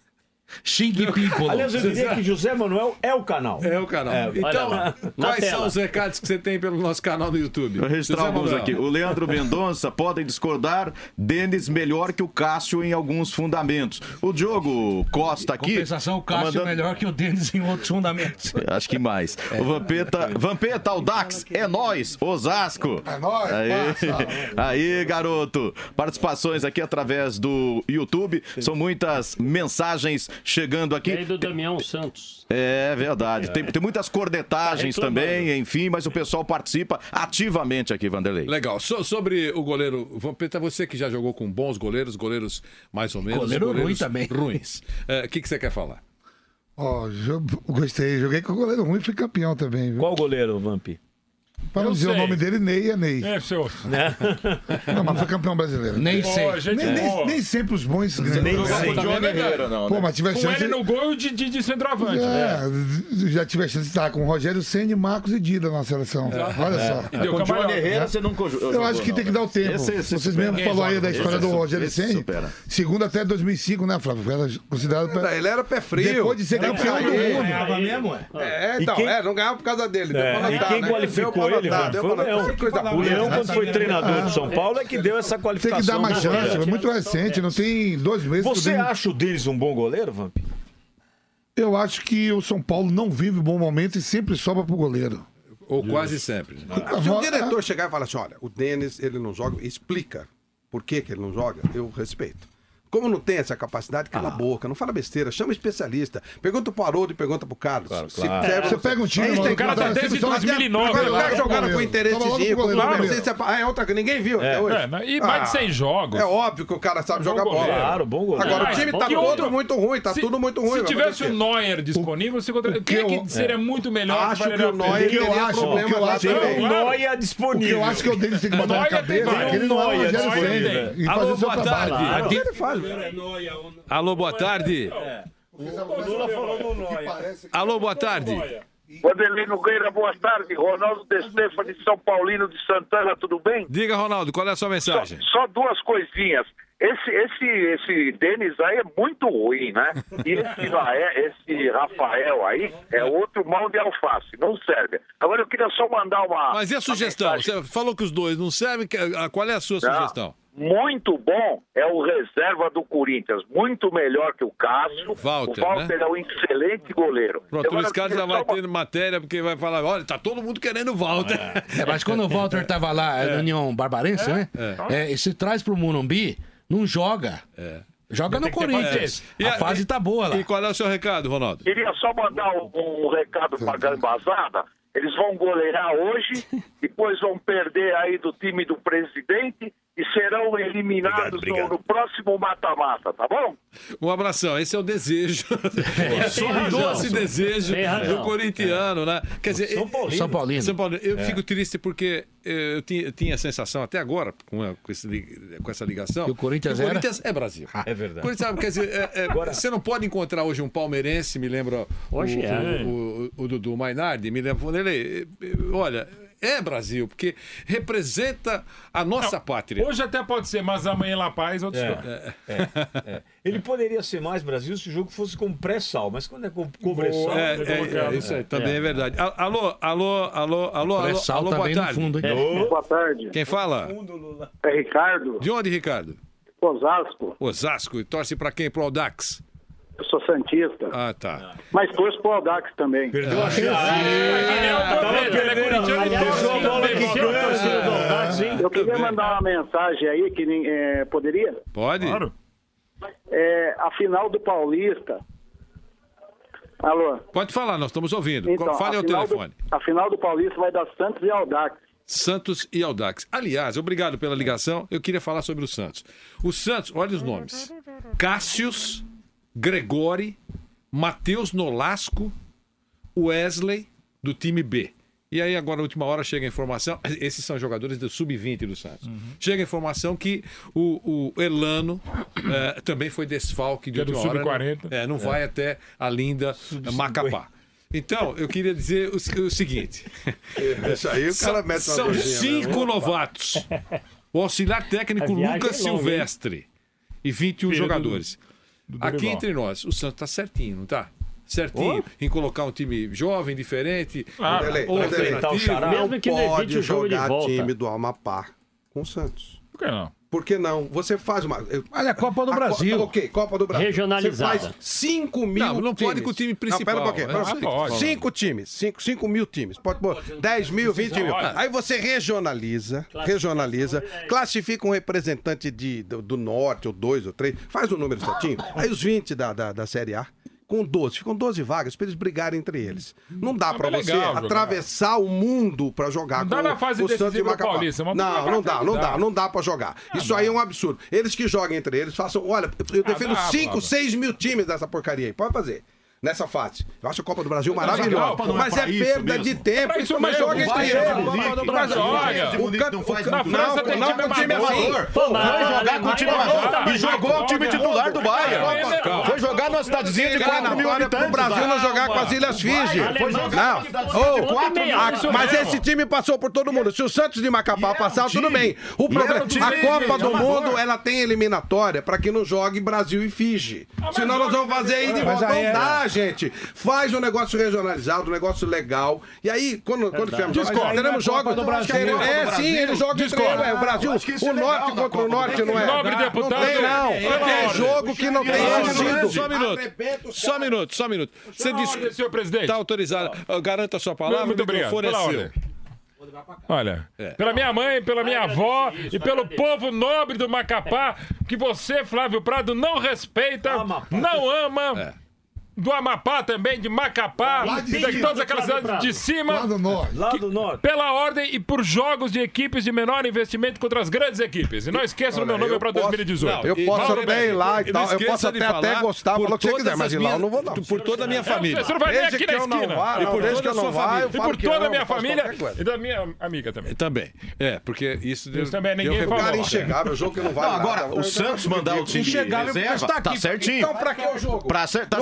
Xing People. Aliás, eu diria que José Manuel é o canal. é o canal. É, então, olha lá, na quais são tela. os recados que você tem pelo nosso canal no YouTube? Vou registrar José alguns Manuel. aqui. O Leandro Mendonça, podem discordar, Denis melhor que o Cássio em alguns fundamentos. O Diogo Costa aqui... Compensação, o tá Cássio mandando- é melhor que o Denis em outros fundamentos. Acho que mais. O Vampeta, Vampeta, o Dax, é nóis, Osasco. É nóis, Aí, passa. aí, garoto. Participações aqui através do YouTube. São muitas mensagens chegando E aqui. aí do Damião Santos. É verdade. Tem, tem muitas cornetagens Tá reclamando. também, enfim, mas o pessoal participa ativamente aqui, Vanderlei. Legal. So- sobre o goleiro, Vampeta, você que já jogou com bons goleiros, goleiros mais ou menos. Goleiro goleiros ruim também. Ruins. É, O que, que você quer falar? Ó, jo- gostei. Joguei com o goleiro ruim e fui campeão também, viu? Qual goleiro, Vamp? Para não Eu dizer o sei. nome dele, Ney é Ney. É, senhor. Não, mas foi campeão brasileiro. Nem sei. Pô, gente Nem, nem- boa. nem sempre os bons ganham. Nem né? sei. Não é Guerreiro, não, Pô, né? mas tive a Com chance. ele no gol de, de, de centroavante. É, já tive a chance de estar com o Rogério Ceni, Marcos e Dida na seleção. Olha só. E deu Com o João cambalhota. Guerreiro você não conju- Eu jogou, acho que não, tem que né? dar o tempo. Esse- esse Vocês supera. mesmo falaram aí da história Esse do su- Rogério esse Ceni. supera. Segundo até dois mil e cinco, né, Flávio? Era considerado. pra- Ele era pé frio. Depois de ser campeão do Aí, mundo. Ganhava mesmo, é? É, então, E quem- é, não ganhava por causa dele. Deu É, pra e notar, quem né? qualificou Deu pra ele, notar, Vamp, deu foi o pra notar. Leão. Coisa O boa. Leão, quando foi treinador do São Paulo, é que deu essa Tem qualificação. que dar mais na chance. goleiro. É muito recente, não tem dois meses. que o Você Denis- acha o deles um bom goleiro, Vamp? Eu acho que o São Paulo não vive um bom momento e sempre sobra pro goleiro. Ou quase sempre. Se o diretor chegar e falar assim, olha, o Denis, ele não joga, explica por que, que ele não joga, eu respeito. Como não tem essa capacidade, cala a boca, não fala besteira, chama especialista. Pergunta pro Haroldo e pergunta pro Carlos. Se claro. serve, Você pega um time, É isso, mano, tem O cara tá Agora, desde sempre só- dois mil e nove. Agora, o lá. cara jogaram com Tava interessezinho, logo com com o goleiro, não, goleiro. não sei se é- ah, é outra que ninguém viu até hoje. É, né? E mais de cem jogos. É óbvio que o cara sabe jogar bola. goleiro. Claro, bom goleiro. Agora, Ah, o time bom tá que todo outro- muito ruim, tá Se- tudo muito ruim. Se vai tivesse o acontecer. Neuer disponível, você contra... quem é que seria muito melhor? Acho que valeria o a pena? Neuer O que eu teria acho, problema o que eu lá acho também. é- Tem Claro. Noia O que eu disponível. acho que o Denis tem que botar na Noia tem cabeça vários. é que ele não é o Noia, Rogério Noia Ceni. tem. E Alô, fazer seu boa trabalho. tarde. Ele faz. Alô, boa tarde. Alô, boa tarde. Vanderlei Nogueira, boa tarde. Ronaldo De Stefani, São Paulino de Santana, tudo bem? Diga, Ronaldo, qual é a sua mensagem? Só duas coisinhas. Esse, esse, esse Denis aí é muito ruim, né? E esse, Laé, esse Rafael aí é outro mão de alface, não serve. Agora eu queria só mandar uma... Mas e a uma sugestão? mensagem. Você falou que os dois não servem, que- a- qual é a sua Não, sugestão? muito bom é o reserva do Corinthians, muito melhor que o Cássio. Walter, o Walter né? é um excelente goleiro. Pronto, o Agora, Luiz Carlos já só vai uma- ter matéria, porque vai falar, olha, tá todo mundo querendo o Walter. É, mas quando o Walter tava lá É. na União Barbarense, né? É. e se traz pro Morumbi, não joga. Joga no Tem que ter Corinthians. paciência. E A fase tá boa lá. E qual é o seu recado, Ronaldo? Queria só mandar um, um recado pra Gambazada. Eles vão golear hoje, depois vão perder aí do time do presidente e serão eliminados Obrigado, obrigado. No, no próximo mata-mata, tá bom? Um abração, esse é o desejo. É, Só tem um razão. doce desejo Tem razão. do corintiano, né? Quer dizer, São Paulino. São Paulino. São Paulino. Eu É. fico triste porque eh, eu tinha, eu tinha a sensação, até agora, com, a- com, esse li- com essa ligação, Que o Corinthians que o era? Corinthians é Brasil. É verdade. Corinthians, quer dizer, é, é, você não pode encontrar hoje um palmeirense, me lembra o, Hoje é. o, o, o Dudu Mainardi, me lembra ele, olha, é Brasil, porque representa a nossa Não, pátria. Hoje até pode ser, mas amanhã em La Paz, outros É, história. é, é. Ele poderia ser mais Brasil se o jogo fosse com pré-sal, mas quando é com cobre-sal... É, é, é, isso aí, também é, verdade. A- Alô, alô, alô, alô, alô, Pré-sal alô, tá boa bem no tarde. fundo, hein? É. Boa tarde. Quem fala? É Ricardo, De onde, Ricardo? Osasco. Osasco. E torce pra quem? Pro Audax? Eu sou santista. Ah, tá. Mas torço pro Audax também. Perdeu a Ah, Eu queria mandar uma mensagem aí que nem- é, poderia? Pode? Claro. É, a final do Paulista. Alô? Pode falar, nós estamos ouvindo. Então, Fale a ao final do- telefone. a final do Paulista vai dar Santos e Audax. Santos e Audax. Aliás, obrigado pela ligação. Eu queria falar sobre o Santos. O Santos, olha os nomes: Cássius, Gregori, Matheus Nolasco, Wesley, do time B. E aí, agora, na última hora, chega a informação. Esses são jogadores do sub vinte do Santos. Chega a informação que o, o Elano eh, também foi desfalque de Que é do última hora. sub quarenta. É, não vai até a linda Macapá. Então, eu queria dizer o, o seguinte. Isso aí o cara São- mete uma São dorzinha, cinco né? novatos. O auxiliar técnico A viagem Lucas é longa, Silvestre. E vinte e um Filho do- jogadores. do Aqui Dorival. entre nós, o Santos tá certinho, não tá? Certinho em colocar um time jovem, diferente. Ah, Vanderlei, ou Vanderlei, alternativo. não Mesmo que não evite pode o jogo de jogar volta. time do Amapá com o Santos. Por que não? Por que não? Você faz uma... eu- Olha, a Copa do a Brasil. Co- ok, Copa do Brasil. Regionalizada. Você faz cinco mil Não, não pode times. com o time principal, Não, pera um pouquinho. né? pera um Ah, pouquinho. pode. Cinco times. Cinco, cinco mil times. Pode pôr dez mil, vinte mil. Pode. Aí você regionaliza, regionaliza, classifica um representante de, do, do norte, ou dois, ou três, faz o número certinho. Aí os vinte da, da, da Série A. Com doze, ficam doze vagas para eles brigarem entre eles. Não dá Mas para é você legal jogar. atravessar o mundo para jogar Não com dá na fase o Santos decisiva e Macapá. paulista, mas Não, pra não dá, não dá. dá, não dá para jogar. Isso aí é um absurdo. Eles que joguem entre eles, façam. Olha, eu defendo dá, cinco, Pablo. seis mil times dessa porcaria aí. Pode fazer. Nessa fase. Eu acho a Copa do Brasil Mas a maravilhosa. Copa não é Mas pra é isso perda mesmo. de tempo. É pra isso Mas mesmo. joga entre Vai, eles. Copa do Brasil. Mas Joga. o can- Não faz o can- Na França não, tem não time com time amador. amador. Foi jogar com o time amador e jogou o time titular do Bayern. Calma. Foi jogar numa cidadezinha de quatro mil Olha habitantes. pro Brasil não jogar com as Ilhas Fiji. Foi jogar Não. numa cidadezinha de Ô, quatro mil a- habitantes. mas esse time passou por todo mundo. Se o Santos de Macapá passar, tudo bem. O problema, um time a Copa de do amador. Mundo, ela tem eliminatória para que não jogue Brasil e Fiji. Senão nós vamos fazer aí de Mas volta. aí Não é- dá, gente. Faz um negócio regionalizado, um negócio legal. E aí, quando, quando tivermos jogos, Discordo. teremos Não é jogos. Copa do Brasil. É, Copa do sim, Brasil. eles jogam entre Discordo. eles. É, o Brasil, Acho que isso o é legal norte na contra Copa o do norte, Brasil. não é? Nobre Não deputado. tem, não. É É ordem. jogo que não tem Só um sentido. minuto, só um minuto. Só um minuto, só um minuto. Você Pela disse ordem, senhor presidente. Está autorizado. Garanta a sua palavra, Muito o obrigado. microfone é Pela seu. ordem. Olha, É. pela minha mãe, pela minha avó e pelo povo nobre do Macapá, que você, Flávio Prado, não respeita, não ama. Do Amapá também, de Macapá, Lá de de cima, todas aquelas Flávio cidades de cima. Lá do norte. Lá do norte. Pela ordem e por jogos de equipes de menor investimento contra as grandes equipes. E não esqueça o meu nome eu para posso- dois mil e dezoito. Eu E- posso Mauro, também ir lá e não tal. Eu esqueça posso de até, até falar gostar, por falar o que você todas quiser, mas as ir lá eu minhas- não vou, não. Por toda a minha família. Você não vai nem Desde aqui que na eu não esquina. vá, E não, por desde toda que eu a sua não vá, eu família. E falo por que toda amo, a minha faço família qualquer coisa. e da minha amiga também. Também. É, porque isso deu, Isso também deu ninguém revolta. falou. Cara inchegável, jogo que não vale Não, agora, nada. o Santos mandar o time Inchegável porque reserva, está tá aqui. certinho. Então pra que o jogo? Pra ser- tá Não é certo. melhor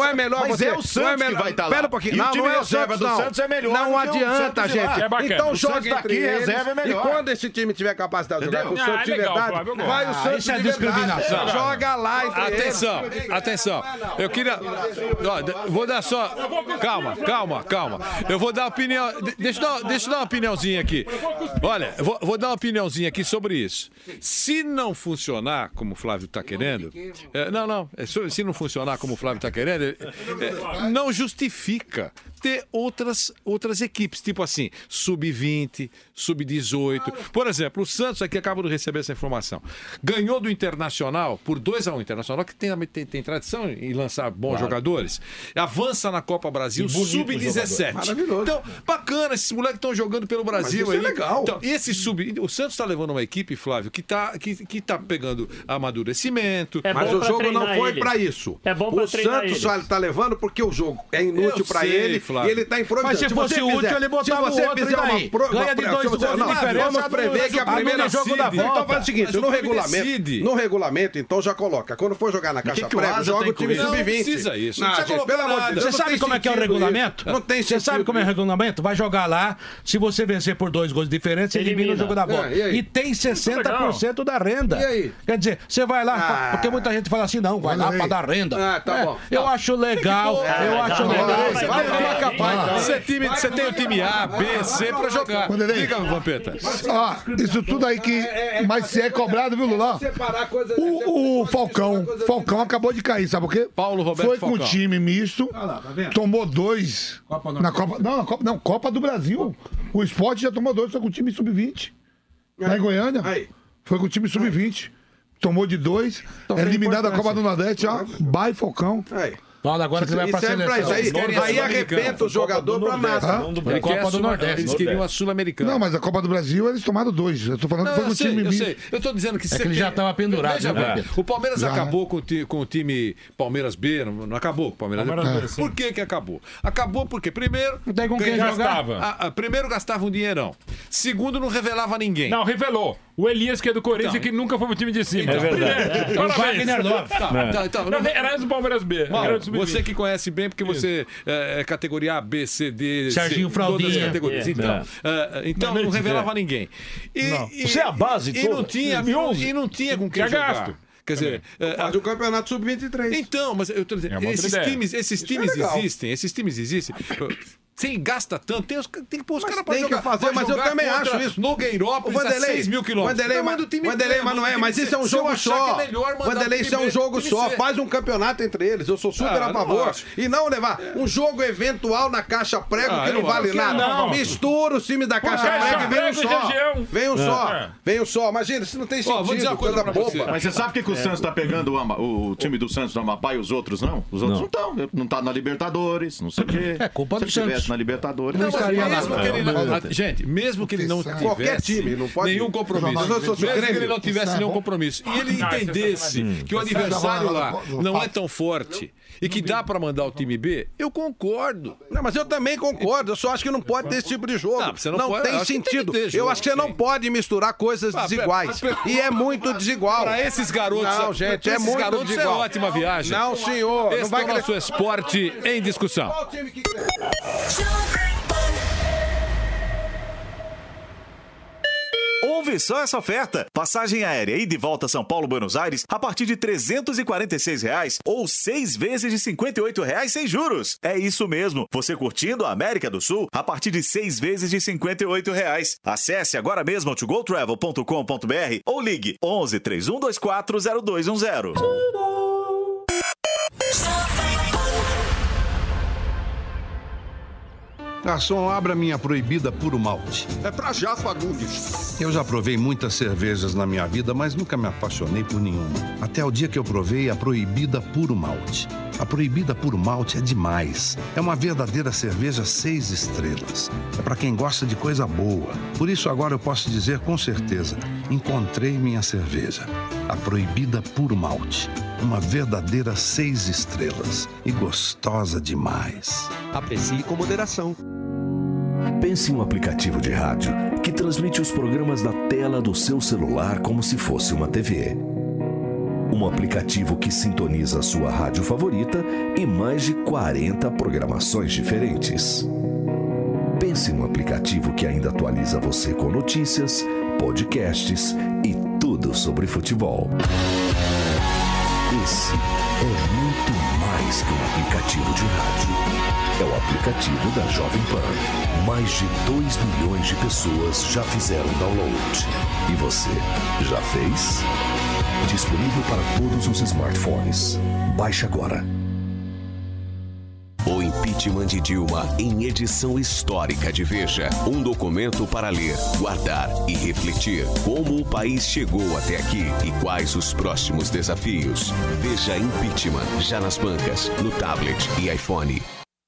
Mas você. é o Santos que vai estar lá. Pera um pouquinho. E o não, time não é o reserva Santos, do não. Santos é melhor Não do que o adianta, Santos de lá. gente. É bacana. Então O joga Santos entre daqui, eles. reserva é melhor. E quando esse time tiver capacidade de jogar com o Entendeu? Santos de Ah, é legal, verdade, Flávio, eu vai o gosto. Santos isso é de verdade. discriminação. Joga lá entre Atenção, eles. atenção. Eu queria. Ó, de- vou dar só. Calma, calma, calma. Eu vou dar opinião. de- Deixa eu dar, deixa eu dar uma opiniãozinha aqui. Olha, eu vou, vou dar uma opiniãozinha aqui sobre isso. Se não funcionar como o Flávio está querendo. é, não, não. é so- se não funcionar como o Flávio está querendo, é, é, não justifica ter outras, outras equipes, tipo assim, sub vinte, sub dezoito. Por exemplo, o Santos aqui acaba de receber essa informação. Ganhou do Internacional por dois a um. Internacional que tem, tem, tem tradição em lançar bons Claro. jogadores. Avança na Copa Brasil, E bonito sub dezessete. jogador. Maravilhoso. Então, bacana, esses moleques estão jogando pelo Brasil. Mas isso é aí. legal. Então, e esse sub. O Santos está levando uma equipe, Flávio, que está que, que tá pegando amadurecimento. É Mas bom o pra jogo não treinar foi ele. pra isso. É bom pra O treinar Santos ele. só está levando porque o jogo é inútil Eu pra sei, ele Flávio. e ele tá improvisando. Mas se fosse você útil, fizer- ele botava se você o outro, fizer e uma daí? pro- Ganha uma- de se dois você- gols de não, diferença, Vamos prever que a mas primeira no jogo da decide. Então volta. faz o seguinte, Mas o no clube regulamento, decide. no regulamento, então já coloca. Quando for jogar na caixa que que o prego, Asa joga tem o time com isso? sub vinte. Não precisa isso, não Não, precisa gente, colocar pelo amor de nada. Deus, Você não sabe tem como é que é o sentido regulamento? isso. Não tem Você sentido. sabe como é o isso. regulamento? Vai jogar lá, se você vencer por dois gols de diferença, elimina, Elimina. o jogo da volta. É, e aí? e tem sessenta por cento da renda. E aí? Quer dizer, você vai lá, Ah. porque muita gente fala assim, não, vai lá Olha pra aí. dar renda. Ah, tá É, bom. Eu Tá. acho legal, É, eu vai acho dar, legal. vai Vai, dar, vai, vai vai, dar. vai. Você, é time, você tem o time A, B, C pra jogar. Quando ele- Diga, Vampeta. Ó, isso tudo aí que. Mas se é cobrado, viu, Lula? Separar coisas. O, o Falcão, Falcão acabou de cair, sabe por quê? Paulo Roberto Foi com Falcão. time misto, tomou dois na Copa, não, na Copa, não, Copa do Brasil. O Sport já tomou dois, foi com o time sub vinte. Lá em Goiânia. Aí. Foi com o time sub vinte. Tomou de dois, foi eliminado da importante. Copa do Nordeste, ó. Vai Falcão. Aí. Fala agora que ele vai E pra serve pra seleção. isso. Aí, Eles querem aí a arrebenta o jogador pra nada. Hã? Ele quer Copa a do Sul- Nordeste. Eles queriam a Sul-Americana. Não, mas a Copa do Brasil eles tomaram dois. Eu tô falando Não, que foi com eu o sei, time eu misto. sei. Eu tô dizendo que É você que ele tem- já tava pendurado, Veja né, bem, Vampeta? o Palmeiras Já. acabou com o, ti- com o time Palmeiras B, não, não acabou com o Palmeiras, Palmeiras B. B, sim. Por que que acabou? Acabou porque, primeiro... Não tem com quem ganhava- jogar. Gastava. Ah, ah, primeiro gastava um dinheirão. Segundo, não revelava ninguém. Não, revelou. O Elias, que é do Corinthians Então. e que nunca foi pro time de cima. É verdade. O Wagner Love. Tá, tá, então, Não, era antes do Palmeiras B. Mal, era do sub vinte. você que conhece bem, porque você é, é categoria A, B, C, D, Serginho C, Fraldinha. todas as categorias. É. Então, é, então Não, não, não revelava é. ninguém. E, e- Você é a base e não toda. tinha, dois mil e onze. e não tinha com quem Tinha jogar. gasto. Quer dizer, é, Faz o campeonato sub vinte e três. então, mas eu tô dizendo, É uma outra esses ideia. times, esses times legal. existem, esses times existem. Você gasta tanto, tem, os, tem que pôr os Mas caras pra tem que jogar. fazer, Vai mas eu jogar também contra acho isso. Nogueirópolis O a Vanderlei, seis mil quilômetros. Vanderlei, Não, mas, manda o time Vanderlei, B, mas não manda é, o mas time isso é um C. Se eu jogo achar só. que é melhor mandar Vanderlei, o isso é time um B, jogo time só. C. Faz um campeonato entre eles. Eu sou super Ah, a não favor. acho. E não levar um jogo eventual na caixa prego Ah, que não eu vale acho que nada. não. Mistura os times da caixa caixa prego e vem um prego e só. região. Vem um só. É. Vem um só. Imagina, isso não tem Ó, vou dizer sentido. uma coisa Coisa pra você. boba. Mas você sabe por que, que o Santos tá pegando o, Ama- o time do Santos do Amapá e os outros não? Os outros não estão. Não, não tá na Libertadores, não sei o quê. É culpa Se do ele estivesse Santos. na Libertadores, Não, não mas estaria mesmo lá. que ele não, Não, ah, gente, mesmo que ele não tivesse Qualquer time, não pode- nenhum compromisso, Mas eu sou mesmo que Grêmio. ele não tivesse nenhum compromisso, e ele Ah, entendesse que o adversário lá não é tão forte e que dá pra mandar o time B, eu concordo. Não, mas eu também concordo. Eu só acho que não pode ter esse tipo de jogo. Não, Não, você não pode- eu tem acho que tem que sentido. ter eu jogo, acho que você sim. não pode misturar coisas Ah, desiguais. pera- E é muito desigual. Pra esses garotos, Não, gente, pra é esses muito garotos desigual. é ótima viagem. Não, senhor. Esse não vai é o nosso esporte em discussão. Qual time que Ouve só essa oferta. Passagem aérea e de volta a São Paulo, Buenos Aires, a partir de trezentos e quarenta e seis reais ou seis vezes de cinquenta e oito reais sem juros. É isso mesmo. Você curtindo a América do Sul a partir de seis vezes de cinquenta e oito reais. Acesse agora mesmo to go travel ponto com ponto b r ou ligue onze, três um dois quatro, zero dois um zero. Garçom, abra minha proibida puro malte. É pra já, Fagundes. Eu já provei muitas cervejas na minha vida, mas nunca me apaixonei por nenhuma. Até o dia que eu provei a proibida puro malte. A proibida puro malte é demais. É uma verdadeira cerveja seis estrelas. É para quem gosta de coisa boa. Por isso agora eu posso dizer com certeza, encontrei minha cerveja. A proibida puro malte. Uma verdadeira seis estrelas. E gostosa demais. Aprecie com moderação. Pense em um aplicativo de rádio que transmite os programas da tela do seu celular como se fosse uma T V. um aplicativo que sintoniza sua rádio favorita e mais de quarenta programações diferentes. Pense num aplicativo que ainda atualiza você com notícias, podcasts e tudo sobre futebol. Esse é muito mais que um aplicativo de rádio. É o aplicativo da Jovem Pan. Mais de dois milhões de pessoas já fizeram download. E você, já fez? Disponível para todos os smartphones. Baixe agora. O impeachment de Dilma em edição histórica de Veja. Um documento para ler, guardar e refletir como o país chegou até aqui e quais os próximos desafios. Veja Impeachment já nas bancas, no tablet e iPhone.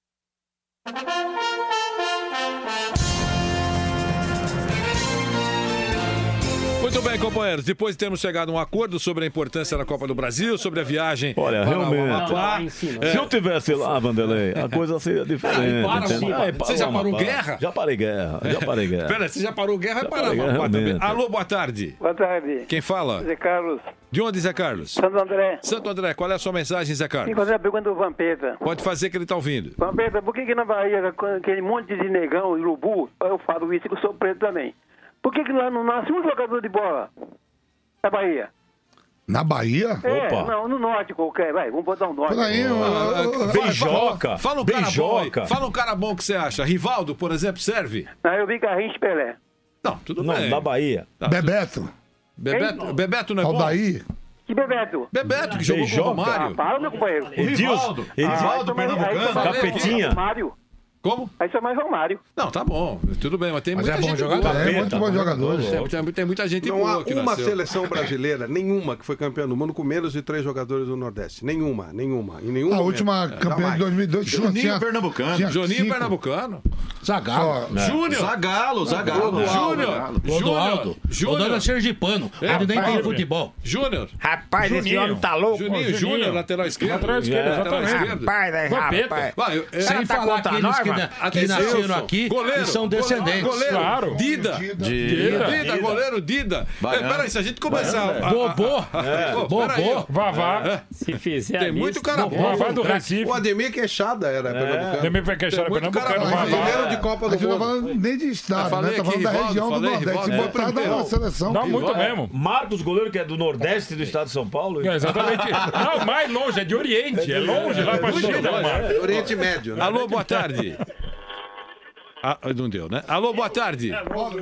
Muito bem, companheiros. Depois de termos chegado a um acordo sobre a importância da Copa do Brasil, sobre a viagem. Olha, para realmente. o Amapá, Se eu tivesse lá, Vanderlei, a coisa seria diferente. Para, entendeu? para. Aí, para Você já o parou Amapá. guerra? Já parei guerra, já parei guerra. Pera, você já parou guerra? Vai Já parar parei guerra, Amapá também. realmente. Alô, boa tarde. Boa tarde. Quem fala? Zé Carlos. De onde, Zé Carlos? Santo André. Santo André, qual é a sua mensagem, Zé Tem Carlos? que fazer a pergunta do Vampeta. Pode fazer que ele tá ouvindo. Vampeta, por que, que na Bahia, com aquele monte de negão e urubu, eu falo isso que eu sou preto também, por que, que lá não nasce um jogador de bola na Bahia? Na Bahia? É, não, no norte qualquer, vai, vamos botar um norte. Peraí, eu- eu- eu- Beijoca. Fala um cara bom aí. Beijoca. Fala um cara bom que você acha. Rivaldo, por exemplo, serve? Não, eu vi Garrincha e Pelé. Não, tudo Não, bem. na Bahia. Tá, Bebeto. Bebeto, Bebeto não é bom? Aldair. Que Bebeto? Bebeto, que jogou com o Beijoca. Romário. Ah, para, meu companheiro. Edilson. Edivaldo, Pernambucano. Capetinha. Romário. Como? Aí só mais Romário. Não, tá bom. Tudo bem, mas tem Mas muita é bom gente jogador. boa. É muito bom jogador. Tem, tem- tem muita gente Não boa há que uma nasceu. seleção brasileira, nenhuma, que foi campeã do mundo com menos de três jogadores do Nordeste. Nenhuma, nenhuma. Em nenhum A momento. última É, campeã jamais. de dois mil e dois tinha- Juninho tinha- Pernambucano. tinha Juninho cinco. Pernambucano. Zagalo. Ó, Júnior. Zagalo, Zagalo. Júnior. Clodoaldo. Júnior. Clodoaldo é sergipano. É, Ele nem rapaz, tem futebol. Júnior. Rapaz, esse Juninho. homem tá louco. Juninho, Júnior, lateral esquerdo. Lateral esquerdo, Lateral exatamente. esquerdo. Rapaz, é, Vampeta. rapaz. Vai, eu- é- Sem tá falar contra aqueles nós, que, mano? na- que Atenção. nasceram aqui Goleiro, e são goleiro, descendentes. Goleiro, Claro. Dida. Dida. Dida, Dida. goleiro Dida. Baiano. É, peraí, se a gente começar... a- a- Bobô. É. Pô, Bobô. peraí, ó. Vavá. É. Se fizer Tem a muito lista- cara Bom, bom. Vavá do Recife. O Ademir Queixada era pernambucano. Também foi queixar Tem muito Pernambucano. cara Mas bom. Vavá. primeiro de Copa A do gente não tá Mundo. falando nem de estado, Eu falei né? Tá aqui, falando da Rivaldo, região do falei, Nordeste. Se Rivaldo. botar É, da primeiro. seleção. Não, que- muito mesmo. Marcos, goleiro que é do Nordeste do estado de São Paulo. É, exatamente. Não, mais longe, é de Oriente. É longe lá pra chegar, Marcos. Oriente Médio, né? Alô, boa tarde. Ah, não deu, né? Alô, boa tarde.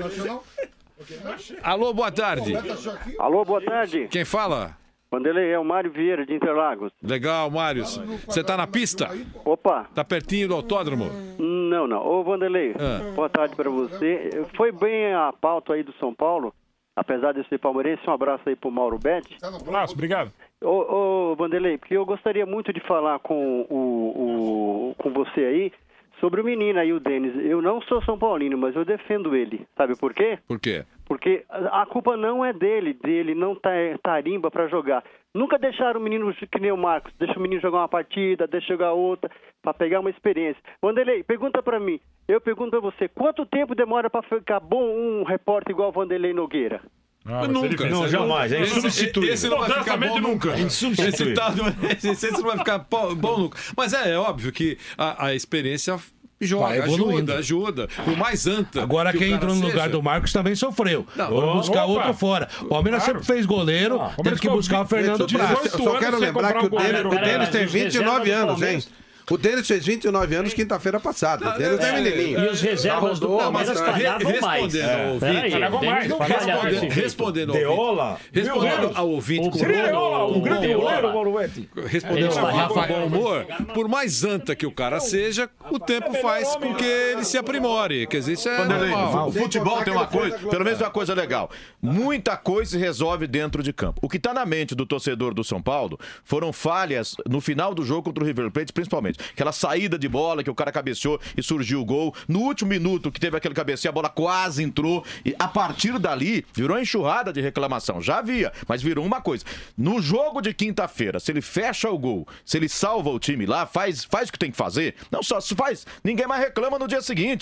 Alô, boa tarde. Alô, boa tarde. Quem fala? Vanderlei, é o Mário Vieira, de Interlagos. Legal, Mário. Você tá na pista? Opa. Tá pertinho do autódromo? Não, não. Ô, Vanderlei, Ah. boa tarde pra você. Foi bem a pauta aí do São Paulo, apesar de ser palmeirense. Um abraço aí pro Mauro Betti. Um abraço, obrigado. Ô, ô, Vanderlei, porque eu gostaria muito de falar com, o, o, com você aí sobre o menino aí, o Denis. Eu não sou São Paulino, mas eu defendo ele. Sabe por quê? Por quê? Porque a a culpa não é dele, dele não tá tarimba pra jogar. Nunca deixaram o menino que nem o Marcos, deixa o menino jogar uma partida, deixa jogar outra, pra pegar uma experiência. Vanderlei, pergunta pra mim, eu pergunto pra você, quanto tempo demora pra ficar bom um repórter igual Vanderlei Nogueira? Ah, Nunca. Não, jamais. É Esse- insubstituível. Esse não vai ficar bom Modestamente, nunca. nunca. Esse, tal não- esse, esse não vai ficar po- bom nunca. Mas é, é óbvio que a, a experiência joga, Vai evoluindo. ajuda, ajuda. Por mais anta. Agora que o quem cara entrou no seja- lugar do Marcos também sofreu. Não, Vamos buscar opa. outro fora. O Palmeiras Claro. sempre fez goleiro, Ah, teve Palmeiras que buscar o ficou Fernando dezoito Praz. Eu só anos quero sem lembrar comprar que o um goleiro. Denis, o Denis tem Os vinte e nove reservas do anos, hein? O Denis fez vinte e nove anos quinta-feira passada. O Denis é, menininho. E os reservas do rodou, Palmeiras mas, falhavam re- mais. respondendo ao ouvinte. Peraí, Falhavam o Denis mais, não falhavam falhava Respondendo, desse jeito. respondendo ao Deola? ouvinte. Respondendo ao ouvinte com Deola, bom- o com grande bom humor. Deola. Mauruete. Respondendo Ele ao ouvinte com Rafael- bom humor, por mais anta que o cara seja, o tempo faz com que ele se aprimore. Quer dizer, isso é Vanderlei, normal. o futebol tem uma coisa, pelo menos uma coisa legal. Muita coisa se resolve dentro de campo. O que está na mente do torcedor do São Paulo foram falhas no final do jogo contra o River Plate, principalmente. Aquela saída de bola que o cara cabeceou e surgiu o gol. No último minuto que teve aquele cabeceio, a bola quase entrou. E a partir dali, virou uma enxurrada de reclamação. Já havia, mas virou uma coisa. No jogo de quinta-feira, se ele fecha o gol, se ele salva o time lá, faz, faz o que tem que fazer, não só se faz, ninguém mais reclama no dia seguinte.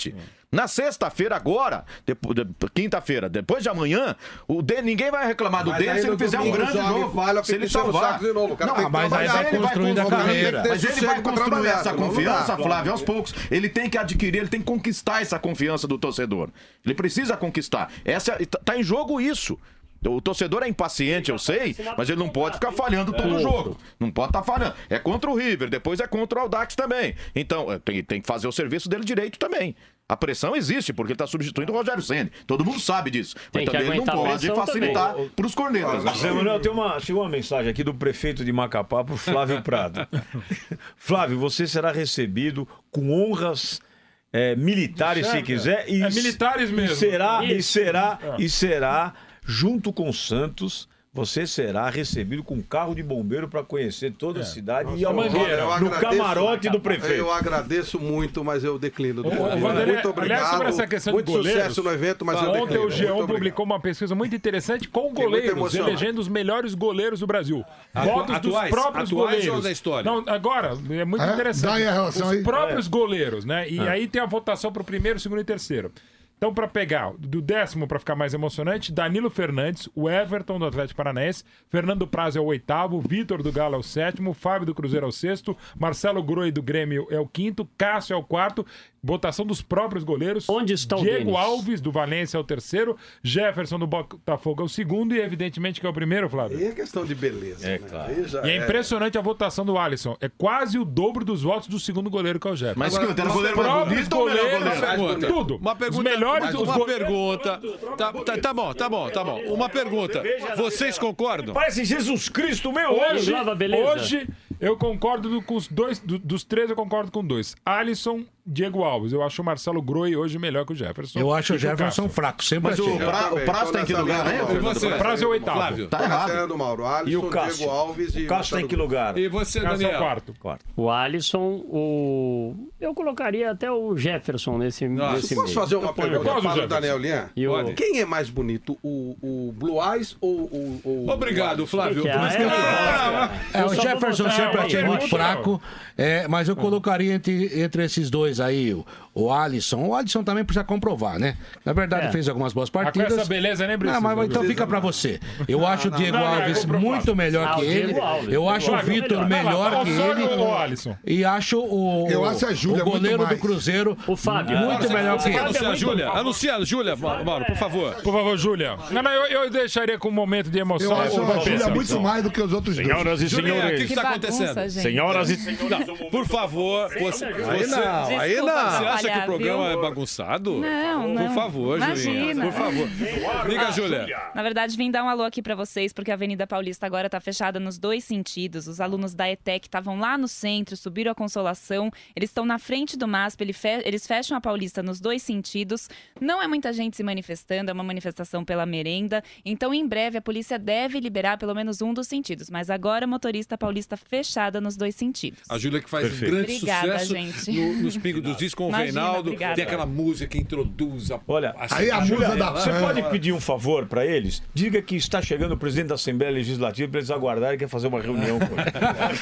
Na sexta-feira agora, depo- de- quinta-feira, depois de amanhã, o dele, ninguém vai reclamar do Mas dele aí se no ele fizer um domingo grande joga e jogo. falha, Se ele fica enchendo o salvar. saco de novo. O cara Não, tem que mas trabalhar, aí ele vai construindo a construir, carreira. mas ele vai Tem que ter construir sossego essa pra trabalhar, confiança, senão não Flávio, dá. aos poucos. Ele tem que adquirir, ele tem que conquistar essa confiança do torcedor. Ele precisa conquistar. Essa, é- tá tá em jogo isso. O torcedor é impaciente, eu sei, mas ele não pode ficar falhando todo o jogo. Não pode estar falhando. É contra o River, depois é contra o Audax também. Então, é, tem, tem que fazer o serviço dele direito também. A pressão existe, porque ele está substituindo o Rogério Ceni. Todo mundo sabe disso. Tem Mas que também ele não aguentar a pode pressão facilitar também. para os cornetas. né? Zé Manuel, tem uma, chegou uma mensagem aqui do prefeito de Macapá para o Flávio Prado. Flávio, você será recebido com honras eh, militares, se Chefe, quiser. E, é militares mesmo. E será, e Isso. será, É. e será, junto com o Santos, você será recebido com um carro de bombeiro para conhecer toda a cidade e a Mangueira, Eu no agradeço- camarote do prefeito. Eu agradeço muito, mas eu declino. Do Ô, convite. Vanderlei, Muito obrigado. aliás, sobre essa questão muito de goleiros, sucesso no evento, mas eu ontem declino. o G um Muito obrigado. publicou uma pesquisa muito interessante com Fiquei muito goleiros, emocionado. elegendo os melhores goleiros do Brasil. Atua- Votos atuais? dos próprios Atuais goleiros. ou da história? Não, agora, é muito É? interessante. Dá aí a relação os aí. próprios É. goleiros, né? E É. aí tem a votação para o primeiro, segundo e terceiro. Então, para pegar do décimo, para ficar mais emocionante, Danilo Fernandes, o Everton do Atlético Paranaense, Fernando Praz é o oitavo, Vitor do Galo é o sétimo, Fábio do Cruzeiro é o sexto, Marcelo Groi do Grêmio é o quinto, Cássio é o quarto, votação dos próprios goleiros. Onde está o Diego Denis? Alves do Valência é o terceiro, Jefferson do Botafogo é o segundo e evidentemente que é o primeiro, Flávio. E é questão de beleza. É, claro. E é impressionante a votação do Alisson. É quase o dobro dos votos do segundo goleiro, que é o Jefferson. Mas que o Os goleiro mais próprios bonito ou o melhor goleiros, goleiro? Tudo. Uma pergunta, Os melhores mas dos uma goleiros. pergunta. Tá, tá, tá bom, tá bom, tá bom. Uma pergunta. Vocês concordam? Parece Jesus Cristo, meu Hoje, anjo. hoje eu concordo do- com os dois, do- dos três eu concordo com dois. Alisson, Diego Alves. Eu acho o Marcelo Groi hoje melhor que o Jefferson. Eu acho o E que Jefferson Cássio. fraco, sempre Mas o achei. Pra- o Prazo tá em que lugar, né? E você? O Prazo é o oitavo. Flávio. Tá Tá errado. errado, Mauro. Alisson, E o Cássio? Diego Alves e O Cássio tá em que lugar? E você, Cássio é o Daniel? quarto. O Alisson, o. Eu colocaria até o Jefferson nesse, nesse Posso meio. fazer uma Eu ponho- pergunta eu gosto do para o Jefferson. Daniel Lian? E o- Pode. Quem é mais bonito, o, o Blue Eyes ou o... o Obrigado, o Flávio. Que que é? Mas É, que- é, É, Eu o só vou Jefferson botar sempre uma achei pergunta, muito fraco, é, mas eu colocaria entre, entre esses dois aí, o, o Alisson. O Alisson também precisa comprovar, né? Na verdade, É. fez algumas boas Ah, com partidas. essa beleza nem precisa. Não, mas então viu? fica pra você. Eu acho o Diego não, não, Alves é comprovado. muito melhor Ah, que o Diego ele. Alves. Eu acho o Flávio, Vitor melhor. melhor Vai lá, que só ele. o Alisson. E acho o, Eu acho a Júlia o goleiro muito do mais. Cruzeiro O Fábio. muito melhor que Você quer ele. anunciar, Júlia? Anuncia, Júlia, Mauro, por favor. Por favor, Júlia. Não, não, eu, eu deixaria com um momento de Eu emoção. acho Ô, a Júlia Pedro. muito mais do que os outros dois. Senhoras e Julinha, o que senhores. está bagunça, acontecendo? gente. Senhoras e senhores. Não, por favor, você, Aí você, não, aí Desculpa, não. você acha que Olha, o programa viu? é bagunçado? Não, não. Por favor, Julinha. Imagina. Por favor. Diga, Júlia. Na verdade, vim dar um alô aqui pra vocês, porque a Avenida Paulista agora tá fechada nos dois sentidos. Os alunos da E T E C estavam lá no centro, subiram a Consolação. Eles estão na frente do M A S P, ele fe- eles fecham a Paulista nos dois sentidos. Não é muita gente se manifestando, é uma manifestação pela merenda. Então, em breve, a polícia deve liberar pelo menos um dos sentidos. Mas agora, motorista paulista fechada nos dois sentidos. A Júlia que faz Perfeito. um grande Obrigada, sucesso gente. no- nos Pingos dos Is com o Imagina, Reinaldo. obrigada. Tem aquela música que introduz a... Olha, Aí a musa da Você fã. pode pedir um favor para eles? Diga que está chegando o presidente da Assembleia Legislativa para eles aguardarem e quer fazer uma reunião com ele.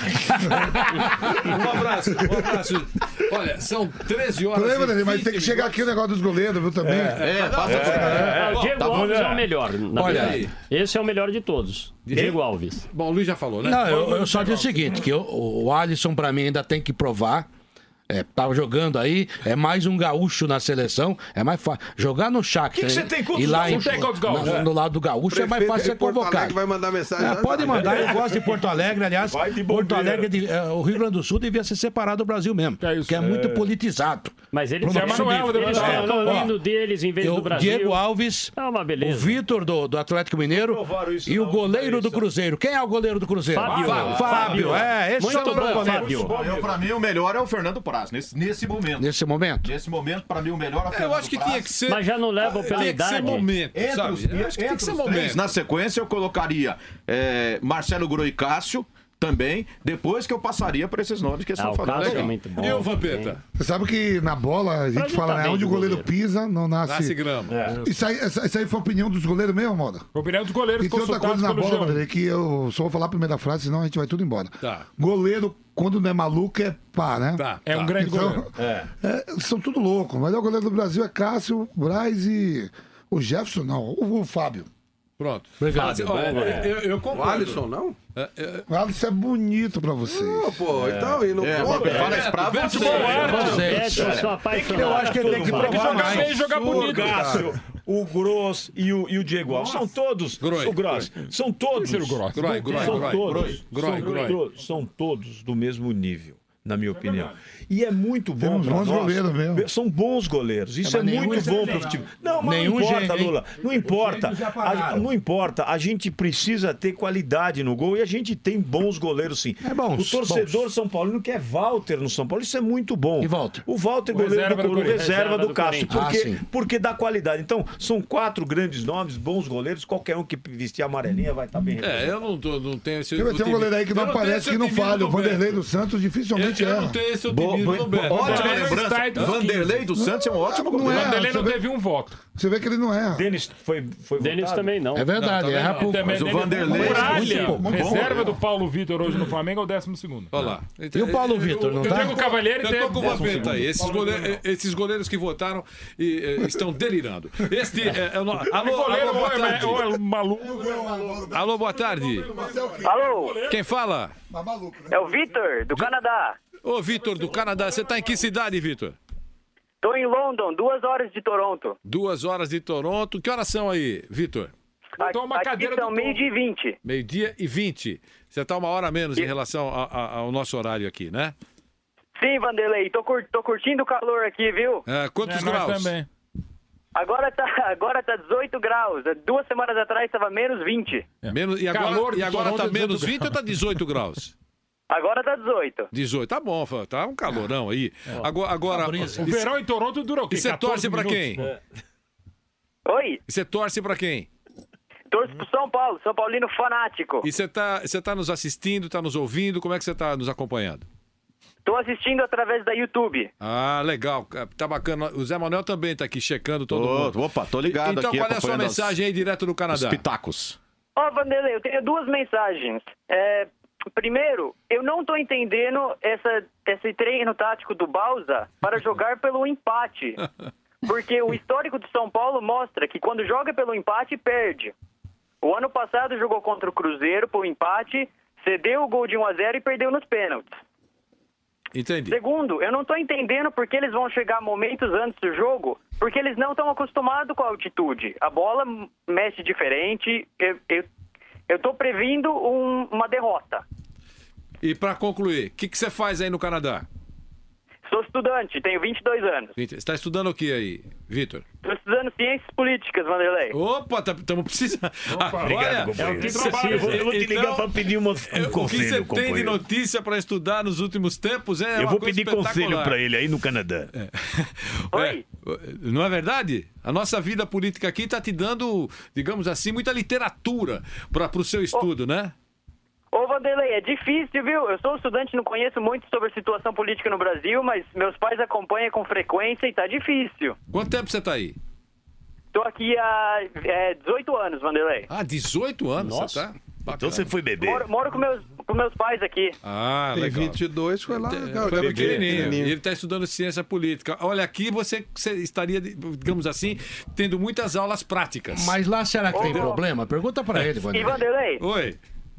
Um abraço, um abraço. Olha, são treze horas Lembra, e Dani, mas vinte tem que chegar aqui o negócio dos goleiros, viu, também. É, passa por Ah, o Bom, Diego tá bom, Alves né? é o melhor, na Olha verdade. Esse é o melhor de todos. Diego Alves. Bom, o Luiz já falou, né? Não, eu, eu só digo o seguinte, que eu- o Alisson pra mim ainda tem que provar. É, tava jogando aí, é mais um gaúcho na seleção, é mais fácil. Jogar no Shakhtar Que que você tem contra e os lá em, gaúchos? Tem contra os gaúchos, na- é. no lado do gaúcho é mais Prefeito fácil de ser Porto convocado. Alegre vai mandar mensagem É, já, pode já. mandar, eu gosto de Porto Alegre, aliás. Vai de Porto bombeiro. Alegre, de- é, o Rio Grande do Sul devia ser separado do Brasil mesmo, É isso. que é muito politizado. Mas eles Pro Zé nosso Manuel, nível. depois eles É, estão ó, indo deles em vez Eu- do Brasil. Diego Alves, É uma o beleza. Vitor do, do Atlético Mineiro Provaram isso e o na goleiro do Paulista. Cruzeiro. Quem é o goleiro do Cruzeiro? Fábio. Fábio, Fábio. é, esse Muito são os bom, goleiros. Fábio. Eu, pra mim, o melhor é o Fernando Praz, nesse, nesse momento. Nesse momento. Nesse momento, pra mim, o melhor é o É, Fernando eu acho que Praz. tinha que ser... Mas já não levam pela Tinha que ser idade. momento, Entre sabe? os, Eu acho que tem que entre ser os três, momento. na sequência, eu colocaria é, Marcelo Groi e Cássio, também, depois que eu passaria para esses nomes que Ah, estão o falando. Cássio é aí. muito bom. E o Vampeta? Você sabe que na bola a gente Brasil fala, tá né? bem Onde de o goleiro, goleiro. pisa, não nasce. Nasce grama. Isso, aí, essa- isso aí foi a opinião dos goleiros mesmo, Moda? Opinião dos goleiros E tem outra coisa consultados na pelo bola, G um. Vanderlei, que eu só vou falar a primeira frase, senão a gente vai tudo embora. Tá. Goleiro, quando não é maluco, é pá, né? Tá, É um tá. grande Então, goleiro. É. é, são tudo loucos. O melhor goleiro do Brasil é Cássio, Braz e o Jefferson, não, o, o Fábio. Pronto. Obrigado. Mas, olha, eu, eu O concordo. Alisson, não? É, é, O Alisson é bonito pra vocês. Não, pô, então, e não É, pode. fala isso pra Beto, você. Beto, Beto, eu sou apaixonado. Eu acho que ele tem que Tem que provar jogar mais. bem e jogar bonito. O Cássio, o Gross e o, e o Diego Alves. São todos. Gross. O Gross. São todos. Terceiro Gross. Groy, Groy, São Groy, todos. Groy, são, Groy. todos- são todos do mesmo nível, na minha opinião. E é muito bom Temos pra bons nós. goleiros mesmo. São bons goleiros. Isso É, é, mas nenhum muito bom excelente. pro futebol. Não, mas Nenhum não importa, gênio, hein? Lula. Não importa. gênios já A, pagaram. não importa. A gente precisa ter qualidade no gol e a gente tem bons goleiros, sim. É bons, O torcedor São Paulino quer Walter no São Paulo. Isso é muito bom. E Walter? O Walter, O goleiro reserva do, do Coro- Corinthians. reserva Reserva do do Cássio. Corinthians. Porque, Ah, sim. porque dá qualidade. Então, são quatro grandes nomes, bons goleiros. Qualquer um que vestir a amarelinha vai estar bem É, eu não, tô, não tenho esse Tem, tem um goleiro aí que não eu tenho aparece, esse que não otimismo falha. O no Vanderlei Beto. dos Santos dificilmente Eu, eu erra. não tenho esse Bo- otimismo bo- no Beto. ótima Vanderlei lembrança. está entre os Vanderlei dos Santos é um ótimo Não goleiro. é. Vanderlei não você vê- teve um voto. Você vê que ele não erra. Denis foi, foi Denis votado? também não. É verdade, Não, erra também pouco. Também Mas o nele- Vanderlei- Muralha, Muito bom, muito bom. reserva do Paulo Vitor hoje no Flamengo, é o décimo segundo. Olha lá. E o Paulo Vitor, não Eu tá? tô com o Cavalieri Eu teve tô com o décimo Vampeta aí. segundo. Esses, Paulo goleiros, Vitor. esses goleiros que votaram e, eh, estão delirando. Este é, é o no- alô, O goleiro alô, boa ou é, tarde. ou é maluco. Alô, boa tarde. Alô, Quem fala? é o Vitor, do Canadá. Ô, Vitor, do Canadá. Você tá em que cidade, Vitor? Tô em London, duas horas de Toronto. Duas horas de Toronto. Que horas são aí, Vitor? Botou uma Aqui cadeira são do meio-dia e vinte. Meio-dia e vinte. Você tá uma hora a menos em relação a- a- ao nosso horário aqui, né? Sim, Vanderlei, tô, cur- tô curtindo o calor aqui, viu? É, quantos É, nós graus? também. Agora tá, agora tá dezoito graus. Duas semanas atrás tava menos vinte. Menos, e agora, Calor de e agora Toronto tá é dezoito menos vinte ou tá dezoito graus? Agora tá dezoito. dezoito, tá bom, Fá, tá um calorão aí. Agora, agora O verão em Toronto dura o quê? e você torce catorze pra minutos? quem? Oi, E você torce pra quem? torço pro São Paulo, São Paulino fanático. E você tá, você tá nos assistindo, tá nos ouvindo? Como é que você tá nos acompanhando? Tô assistindo através da YouTube. Ah, legal, tá bacana. O Zé Manuel também tá aqui checando todo Ô, mundo. opa, tô ligado Então aqui, qual é a sua acompanhando as- mensagem aí direto do Os Canadá? pitacos. Ó, Vanderlei, eu tenho duas mensagens. É, primeiro, eu não tô entendendo essa, esse treino tático do Bausa para jogar pelo empate. Porque o histórico do São Paulo mostra que quando joga pelo empate, perde. O ano passado jogou contra o Cruzeiro por empate, cedeu o gol de um a zero e perdeu nos pênaltis. Entendi. Segundo, eu não estou entendendo porque eles vão chegar momentos antes do jogo, porque eles não estão acostumados com a altitude. A bola m- mexe diferente, eu, eu, eu tô previndo um- uma derrota. E pra concluir, o que, que você faz aí no Canadá? Sou estudante, tenho vinte e dois anos. Você está estudando o que aí, Vitor? Estou estudando ciências políticas, Vanderlei. Opa, estamos precisando. Obrigado, companheiro. é o que cê- trabalha. Eu vou, eu vou te ligar então, pra pedir uma, um o que conselho, você tem de companheiro. notícia para estudar nos últimos tempos é Eu uma vou coisa pedir conselho espetacular. pra ele aí no Canadá. Oi? É, não é verdade? A nossa vida política aqui está te dando, digamos assim, muita literatura para o seu estudo, né? Ô, Vanderlei, é difícil, viu? Eu sou estudante, não conheço muito sobre a situação política no Brasil, mas meus pais acompanham com frequência e tá difícil. Quanto tempo você está aí? Tô aqui há é, dezoito anos, Vanderlei. Ah, dezoito anos você tá? Então você foi beber. Moro, moro com, meus, com meus pais aqui. Ah, Tem legal. vinte e dois, foi lá. Cara, Foi era pequenininho. pequenininho. E ele está estudando ciência política. Olha, aqui você, você estaria, digamos assim, tendo muitas aulas práticas. Mas lá será que tem Ô, ô. problema? Pergunta pra ele, E Vanderlei. Vanderlei, Oi.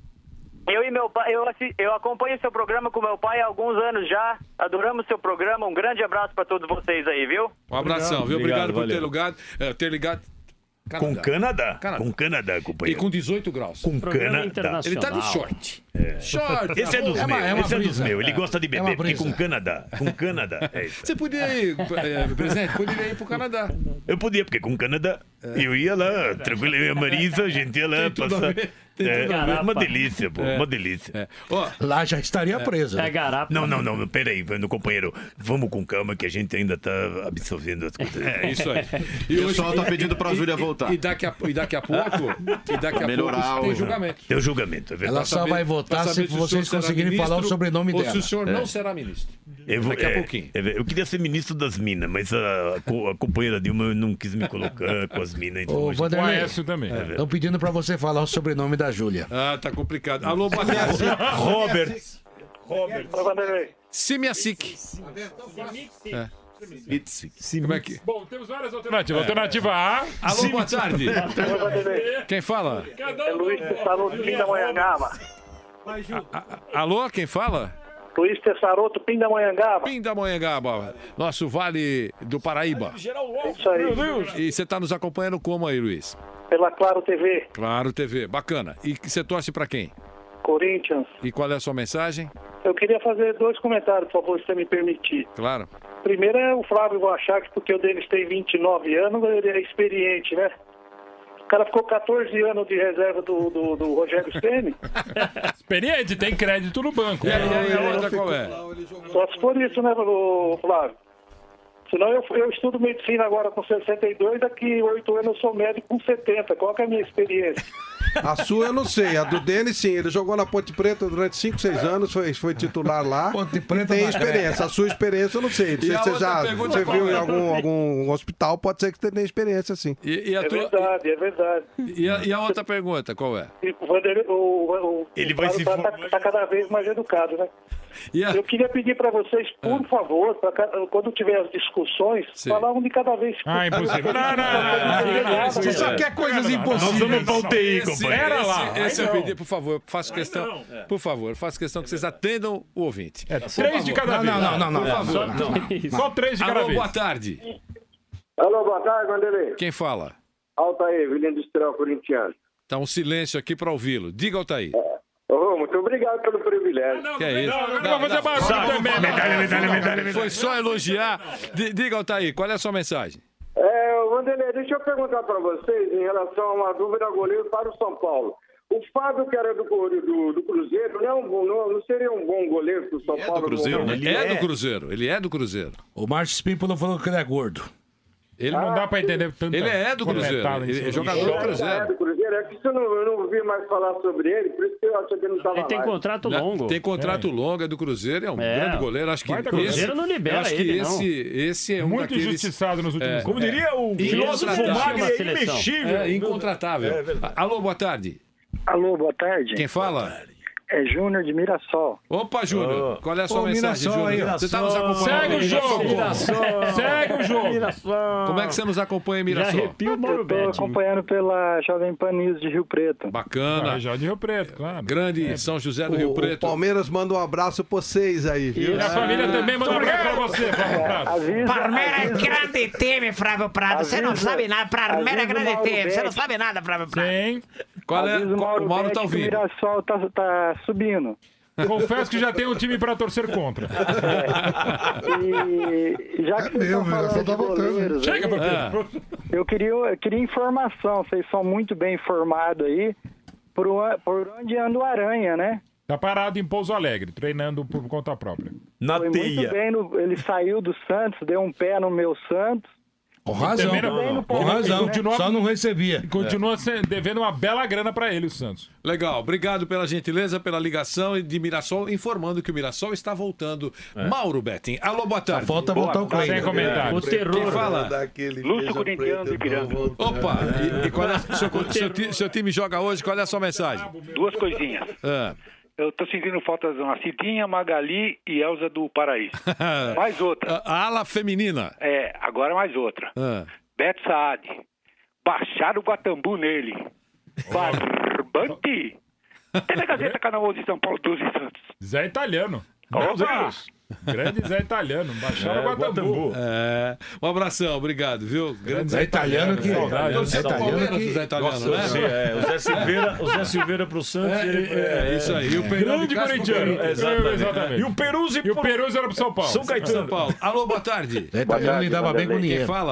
eu e meu pai, eu, assi- eu acompanho seu programa com meu pai há alguns anos já. Adoramos seu programa. Um grande abraço pra todos vocês aí, viu? Um abração, viu? Obrigado, Obrigado, por ter valeu. ligado. é, ter ligado. Com Canadá. Canadá. Com Canadá, E companheiro. com dezoito graus. Com Programa Canadá. internacional. Ele tá de short. Short. Esse é dos É uma- meus, é uma esse é dos brisa. meus. Ele gosta de É uma beber, porque brisa. com Canadá. Com Canadá. É isso. Você podia ir, é, presidente, poderia ir pro Canadá. Eu podia, porque com Canadá eu ia lá, tranquilo, eu e a Marisa, a gente ia lá Tem tudo a passar. ver. É, uma delícia, pô, É. uma delícia. É. Ó, Lá já estaria preso. É garapa. Não, não, não, peraí, meu companheiro, vamos com calma que a gente ainda tá absorvendo as coisas. É, isso aí. E o pessoal tá pedindo pra e- Júlia e- voltar. E daqui a, e daqui a pouco, e daqui a Melhorar pouco tem o- julgamento. Tem o julgamento, é verdade. Ela só saber- vai votar pra se saber o vocês senhor será conseguirem falar o ministro sobrenome ou dela. se o senhor É. não será ministro. Eu, vou- Daqui a é, pouquinho. é, eu queria ser ministro das minas, mas a, co- a companheira Dilma não quis me colocar com as minas. Então Ô, hoje- Vanderlei, Aécio também. estão pedindo pra você falar o sobrenome da Júlia. Ah, tá complicado. Alô, boa tarde. Robert. Robert. Simiasic. É. Como é que... Bom, temos várias alternativas. Alternativa A. Alô, boa tarde. Quem fala? É Luiz Tessaroto, Pindamonhangaba. Alô, quem fala? Luiz Tessaroto, Pindamonhangaba. Pindamonhangaba, nosso Vale do Paraíba. Isso aí. E você está nos acompanhando como aí, Luiz? Pela Claro T V, Claro, T V, bacana. E você torce para quem? Corinthians. E qual é a sua mensagem? Eu queria fazer dois comentários, por favor, se você me permitir. Claro. Primeiro é o Flávio Boachak, porque o Denis tem vinte e nove anos, ele é experiente, né? O cara ficou catorze anos de reserva do, do, do Rogério Ceni. Experiente, tem crédito no banco. E aí, e aí, a outra qual é? Só se for isso, né, ô, Flávio? Senão eu, eu estudo medicina agora com sessenta e dois, daqui oito anos eu sou médico com setenta. Qual que é a minha experiência? A sua eu não sei, a do Denis sim, ele jogou na Ponte Preta durante cinco, seis anos, foi, foi titular lá. Ponte Preta Tem na- experiência, a sua experiência eu não sei. E Se a você outra já pergunta você qual viu é? em algum, algum hospital, pode ser que você tenha experiência sim. E, e a É tua- verdade, é verdade. e a, e a outra pergunta, qual é? E o Vanderlei, o, o, o Ele vai se Flávio tá, tá cada vez mais educado, né? E a... Eu queria pedir para vocês, por favor, pra, ca- quando tiver as discussões, Sim. falar um de cada vez. Ah, impossível. Não, não, não, não, não, não. Você só quer coisas Nós impossíveis. vamos pra U T I, Esse, companheiro. Era lá. esse, esse Aí eu não. pedi, por favor, faço questão, por favor, faço questão que vocês atendam o ouvinte. É, três de cada Não, vez. não, não, não, Por não. favor. Só três de cada Alô, vez. boa tarde. Alô, boa tarde, Vanderlei. Quem fala? Altair, Vila Industrial Corintiano. Tá um silêncio aqui para ouvi-lo. Diga, Altair. Ô, muito obrigado pelo privilégio. Que é isso? Não, não vai fazer barulho também. Medalha, medalha, medalha, medalha. Foi só elogiar. D- Diga, Altair, qual é a sua mensagem? É, Vanderlei, deixa eu perguntar para vocês em relação a uma dúvida goleiro para o São Paulo. O Fábio, que era do, do, do Cruzeiro, não, é um bom- não, não seria um bom goleiro para o São Paulo? Cruzeiro, no momento? Ele é do Cruzeiro. Ele é do Cruzeiro. O Márcio Spímpolo falou que ele é gordo. Ele não dá pra entender tanto. Ele é do Cruzeiro. Ele é jogador do É, é Cruzeiro. do Cruzeiro. É que isso eu não, eu não ouvi mais falar sobre ele, por isso que eu achei que ele não estava Ele tem mais. contrato Né? longo. Tem contrato longo, é do Cruzeiro, é um É. grande goleiro. Acho que Vai da esse, Cruzeiro não libera eu acho que ele, não. esse, esse é um Muito daqueles... injustiçado nos últimos É. anos. Como diria o filósofo Incontratável. Magre, é Seleção. imexível. É incontratável. É verdade. Alô, boa tarde. Alô, boa tarde. Quem fala? É Júnior de Mirassol. Opa, Júnior. Oh. Qual é a sua Ô, mensagem, Mirassol aí, Júnior? ó. Você está nos acompanhando? Segue o aí? jogo. Segue o jogo. Como é que você nos acompanha em Já Mirassol? arrepia o Mauro Eu tô Betti. acompanhando pela Jovem Pan News de Rio Preto. Bacana. Ah, já de Rio Preto, claro. Grande São José do O, Rio o Preto. Palmeiras manda um abraço pra vocês aí, viu? E a família também manda um abraço pra você, Flávio Prado. Avisa, Palmeiras é avisa- grande time, Flávio Prado. Você não Avisa- sabe nada. Palmeiras é avisa o grande Mauro time. Você não Betti. sabe nada, Flávio Prado. Sim. Qual é? avisa o Qual- O Mauro Betti tá que o ouvindo. Mirassol tá, tá subindo. Confesso que já tem um time pra torcer contra. E já que vocês mesmo, estão o Mirassol falando tá de voltando, goleiros, Chega, aí, meu Ah. filho. eu queria, eu queria informação. Vocês são muito bem informados aí. Por, o- por onde anda o Aranha, né? Tá parado em Pouso Alegre, treinando por conta própria. Na Foi teia. muito bem. No, ele saiu do Santos, deu um pé no meu Santos. Com razão. Também não- Bem no Com Palmeiras, razão. né? Continua- Só não recebia. Continua se- devendo uma bela grana pra ele, o Santos. Legal, obrigado pela gentileza, pela ligação e de Mirassol, informando que o Mirassol está voltando. Mauro Betting. Alô, boa tarde. Falta voltar o Sem Kleiner. comentário. O terror. Quem fala? Daquele Lúcio feijão Corintiano preto, do Ipiranga. eu vou- Opa, e, e qual é, seu, seu, ti- seu time joga hoje, qual é a sua mensagem? Duas coisinhas. Ah. Eu tô sentindo falta de uma Cidinha, Magali e Elza do Paraíso. Mais outra. A ala feminina. É, agora mais outra. Ah. Beto Saad. Baixaram o Guatambu nele. Barbante. Tem na Gazeta Canal onze de São Paulo, doze Santos. Zé Italiano. Opa! Grande Zé Italiano. Baixaram É, o Guatambu. É. Um abração, obrigado, viu? Grande Zé Italiano que- Saudade. Zé Torcida Italiano Palmeiras que- do Zé Italiano, Nossa, né? sim, é, o Zé Silveira, o Zé Silveira pro Santos. É, ele- é, é isso aí. E o Peirão Grande de Castro pro corintiano. Corinthians. Exatamente. Exatamente. E o Peruzzi E o Peruzzi era pro São Paulo. São Caetano. São Paulo. Alô, boa tarde. Zé Italiano lidava bem com Quem dinheiro. fala?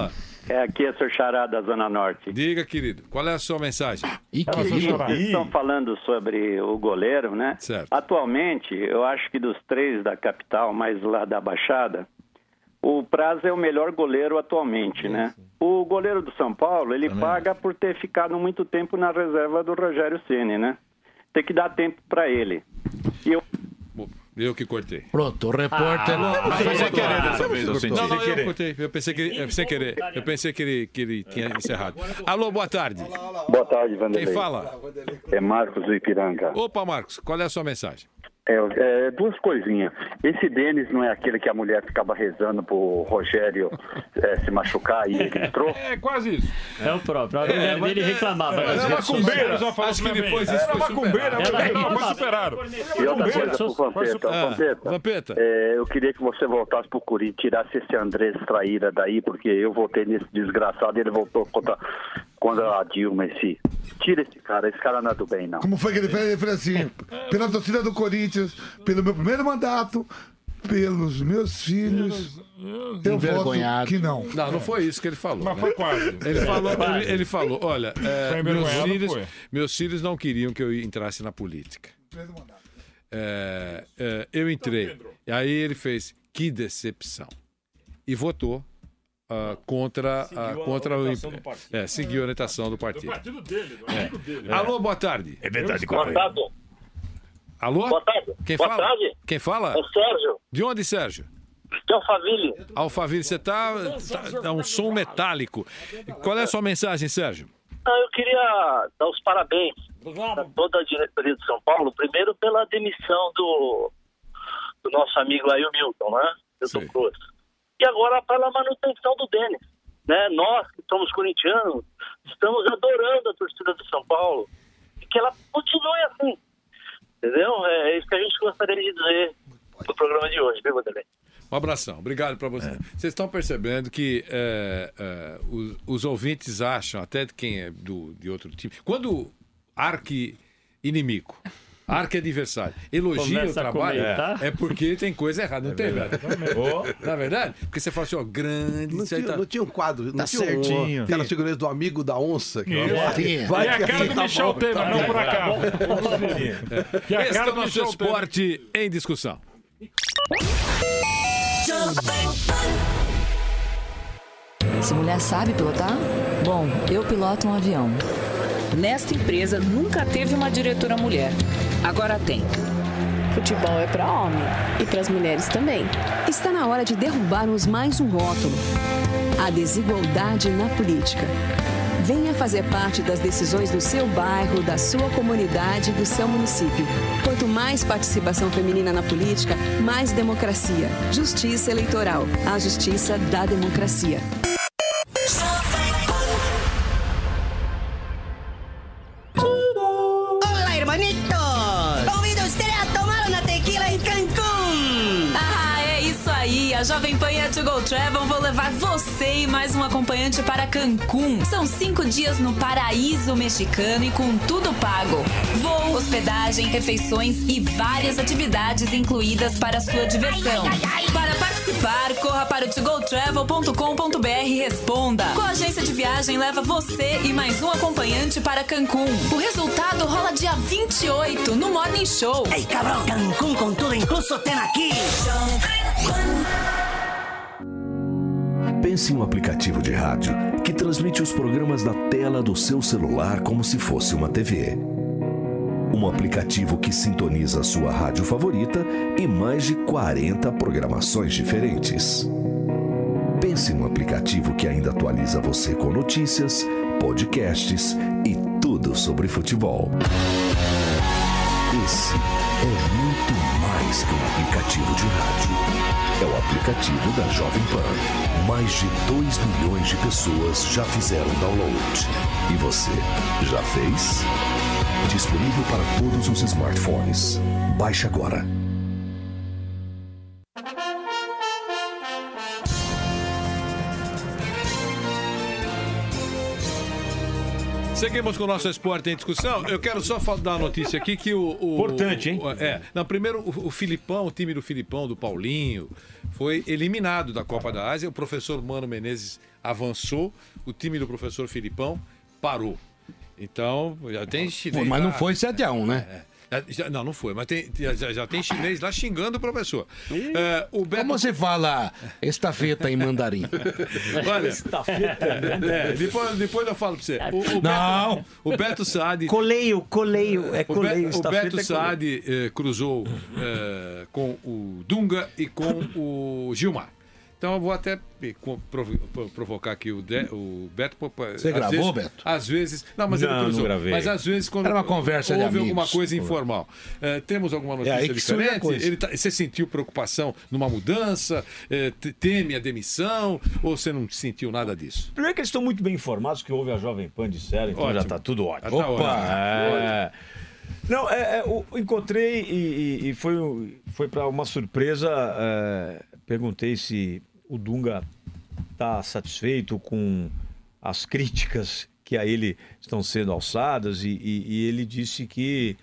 É, aqui é o senhor Xará da Zona Norte. Diga, querido, qual é a sua mensagem? É o seguinte, vocês estão falando sobre o goleiro, né? Certo. Atualmente, eu acho que dos três da capital, mais lá da Baixada, o Praz é o melhor goleiro atualmente, né? O goleiro do São Paulo, ele paga por ter ficado muito tempo na reserva do Rogério Ceni, né? Tem que dar tempo para ele. E eu... Eu que cortei. Pronto, o repórter... Ah, mas foi sem querer dessa vez, eu senti. Não, não, Sem eu querer. cortei. Eu pensei que ele, é, sem querer. Eu pensei que ele, que ele tinha encerrado. Alô, boa tarde. Boa tarde, Vanderlei. Quem fala? É Marcos do Ipiranga. Opa, Marcos, qual é a sua mensagem? É, é, duas coisinhas. Esse Denis não é aquele que a mulher ficava rezando pro Rogério é, se machucar e ele entrou? É quase isso. É o próprio. A mulher dele reclamava. É, nas era redes macumbeira, sociais. já falou Acho que pra mim. depois isso Era foi macumbeira, superado. não, mas superaram. E outra coisa pro Vampeta. Ah, Vampeta, Vampeta. é, eu queria que você voltasse pro Corinthians, tirasse esse Andrés Traíra daí, porque eu votei nesse desgraçado e ele voltou contra, contra a Dilma. Esse. Tira esse cara, esse cara não é do bem, não. Como foi que ele fez? Ele fez assim, pela torcida do Corinthians, pelo meu primeiro mandato, pelos meus filhos, eu voto que não. Não, não foi isso que ele falou. Mas né? foi quase. Ele falou, ele, ele falou olha, é, Foi meus, envergonhado, filhos, foi. meus filhos não queriam que eu entrasse na política. É, é, eu entrei. E aí ele fez, que decepção. E votou ah, contra, ah, contra o... orientação do partido. É, seguiu a orientação do partido. Do partido dele, do É. amigo dele. Alô, boa tarde. É verdade, Boa tarde. Alô? Boa tarde. Quem Boa fala? tarde. Quem fala? É Sérgio, De onde, Sérgio? de Alphaville. Alphaville, você tá, tá, tá um som metálico. Qual é a sua mensagem, Sérgio? Ah, eu queria dar os parabéns a toda a diretoria de São Paulo, primeiro pela demissão do, do nosso amigo aí, o Milton, né? Milton Cruz. E agora pela manutenção do Denis. Né? Nós, que somos corintianos, estamos adorando a torcida do São Paulo. E que ela continue assim. Entendeu? É isso que a gente gostaria de dizer no programa de hoje, viu, Vanderlei? Um abração, obrigado para você. Vocês estão percebendo que é, é, os, os ouvintes acham, até de quem é do, de outro time, quando arqui-inimigo, arqui-adversário elogia Começa o a trabalho, comentar. é porque tem coisa errada, não tem, velho? Não é verdade? Porque você fala assim, ó, grande... Não isso aí tinha, tá- não tinha um quadro, não Tá tinha certinho. Um, aquela figurinha do amigo da onça. Que Isso. vai, vai, E a que cara do tá Michel bom, Temer, tá não bom. por acaso. Que a Esse cara é o do nosso Michel esporte em discussão. Se mulher sabe pilotar? Bom, eu piloto um avião. Nesta empresa nunca teve uma diretora mulher. Agora tem. Futebol é para homem e para as mulheres também. Está na hora de derrubarmos mais um rótulo: a desigualdade na política. Venha fazer parte das decisões do seu bairro, da sua comunidade e do seu município. Quanto mais participação feminina na política, mais democracia. Justiça eleitoral. A justiça da democracia. Hola, hermanitos. ¿Convida usted a tomar una tequila en Cancún? Ah, é isso aí. A Jovem Pan e a To Go Travel vão levar você e mais um acompanhante para Cancún. São cinco dias no paraíso mexicano e com tudo pago. Voo, hospedagem, refeições e várias atividades incluídas para sua diversão. Para participar, corra para o to go travel ponto com ponto b r e responda. Qual agência de viagem leva você e mais um acompanhante para Cancún? O resultado rola dia vinte e oito no Morning Show. Ei, cabrón, Cancún con todo incluso ten aquí. Pense em um aplicativo de rádio que transmite os programas da tela do seu celular como se fosse uma T V. Um aplicativo que sintoniza a sua rádio favorita e mais de quarenta programações diferentes. Pense em um aplicativo que ainda atualiza você com notícias, podcasts e tudo sobre futebol. Esse é muito mais que um aplicativo de rádio. É o aplicativo da Jovem Pan. Mais de dois milhões de pessoas já fizeram download. E você, já fez? Disponível para todos os smartphones. Baixe agora. Seguimos com o nosso esporte em discussão. Eu quero só dar uma notícia aqui que o... o Importante, hein? O, é, não, primeiro, o, o Filipão, o time do Filipão, do Paulinho, foi eliminado da Copa da Ásia. O professor Mano Menezes avançou, o time do professor Filipão parou. Então, já tem chinês. Mas não lá, foi sete a um, né? É, é, já, não, não foi, mas tem, já, já tem chinês lá xingando o professor. É, o Beto... Como você fala estafeta em mandarim? Olha, estafeta, é, depois, depois eu falo pra você. O, o não! Beto, o Beto Saad. Coleio, coleio, é coleio. O, Be, o Beto é Saad eh, cruzou eh, com o Dunga e com o Gilmar. Então eu vou até provo provocar aqui o, de, o Beto. Você gravou, vezes, Beto? Às vezes. Não, mas não, ele cruzou. Não gravei. Mas às vezes, quando era uma conversa houve de amigos. alguma coisa informal. Uh, temos alguma notícia é, diferente? Coisa. Ele tá, você sentiu preocupação numa mudança? Uh, teme a demissão? Ou você não sentiu nada disso? Primeiro que eles estão muito bem informados, que houve a Jovem Pan de série, então ótimo. Já está tudo ótimo. Tá Opa! É... Não, é, é, eu encontrei e, e, e foi, foi para uma surpresa. É, perguntei se o Dunga está satisfeito com as críticas que a ele estão sendo alçadas e, e, e ele disse que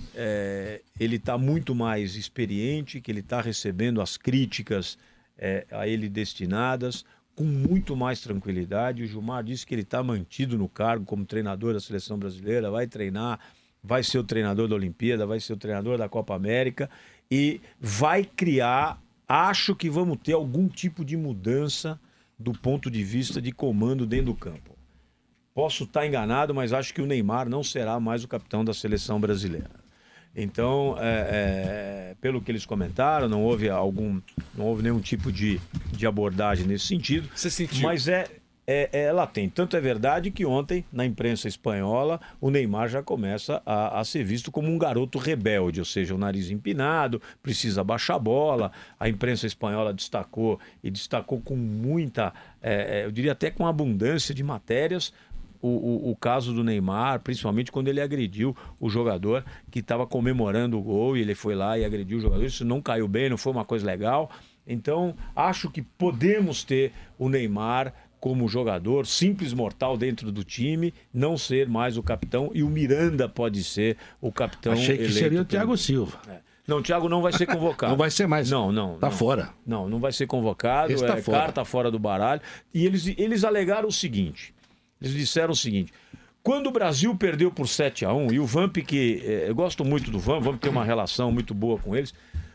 é, ele está muito mais experiente, que ele está recebendo as críticas é, a ele destinadas com muito mais tranquilidade. O Gilmar disse que ele está mantido no cargo como treinador da Seleção Brasileira, vai treinar, vai ser o treinador da Olimpíada, vai ser o treinador da Copa América e vai criar, acho que vamos ter algum tipo de mudança do ponto de vista de comando dentro do campo. Posso estar enganado, mas acho que o Neymar não será mais o capitão da Seleção Brasileira. Então, é, é, pelo que eles comentaram, não houve algum, não houve nenhum tipo de, de abordagem nesse sentido. Você sentiu? Mas é, é, é latente. Tanto é verdade que ontem, na imprensa espanhola, o Neymar já começa a, a ser visto como um garoto rebelde, ou seja, o nariz empinado, precisa baixar a bola. A imprensa espanhola destacou, e destacou com muita, é, eu diria até com abundância de matérias, O, o, o caso do Neymar, principalmente quando ele agrediu o jogador que estava comemorando o gol e ele foi lá e agrediu o jogador. Isso não caiu bem, não foi uma coisa legal. Então, acho que podemos ter o Neymar como jogador, simples mortal dentro do time, não ser mais o capitão, e o Miranda pode ser o capitão. Achei que seria o Thiago Silva. É. Não, o Thiago não vai ser convocado. Não vai ser mais. Não, não. Tá não. fora. Não, não vai ser convocado. Esse é, tá fora. Carta fora do baralho. E eles, eles alegaram o seguinte. Eles disseram o seguinte: quando o Brasil perdeu por sete a um, e o Vamp, que é, eu gosto muito do Vamp, Vamp tem uma relação muito boa com eles,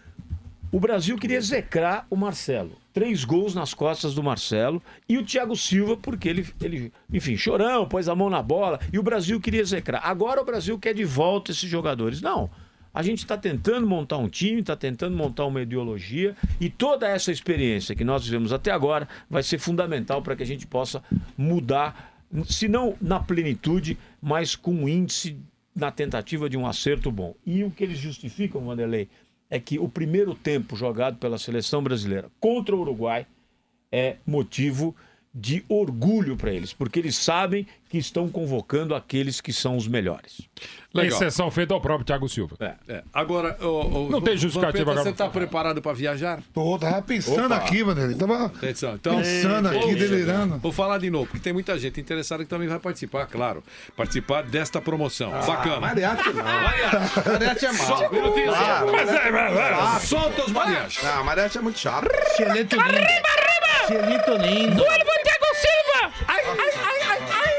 o Brasil queria execrar o Marcelo. Três gols nas costas do Marcelo e o Thiago Silva, porque ele, ele, enfim, chorão, pôs a mão na bola, e o Brasil queria execrar. Agora o Brasil quer de volta esses jogadores. Não. A gente está tentando montar um time, está tentando montar uma ideologia, e toda essa experiência que nós vivemos até agora vai ser fundamental para que a gente possa mudar, se não na plenitude, mas com um índice na tentativa de um acerto bom. E o que eles justificam, Vanderlei, é que o primeiro tempo jogado pela seleção brasileira contra o Uruguai é motivo de orgulho para eles, porque eles sabem que estão convocando aqueles que são os melhores. Legal. Exceção feita ao próprio Thiago Silva. É, é. Agora, o, o, não tem justificativa agora. Você está preparado para viajar? Tô, tava pensando Opa. aqui, Vanderlei. Tava Atenção. Então, pensando aqui, vou, delirando. Vou falar de novo, porque tem muita gente interessada que também vai participar, claro. Participar desta promoção. Ah, Bacana. mariachi não. Mariachi. Mariachi é mal. Só, um minutinho, Ah, só. mas é, vai, vai. Solta os mariachis. Ah, mariachi é muito chato. Xelito lindo. Xelito lindo. Vuelvo, Thiago Silva! Ai, ai, ai, ai, ai!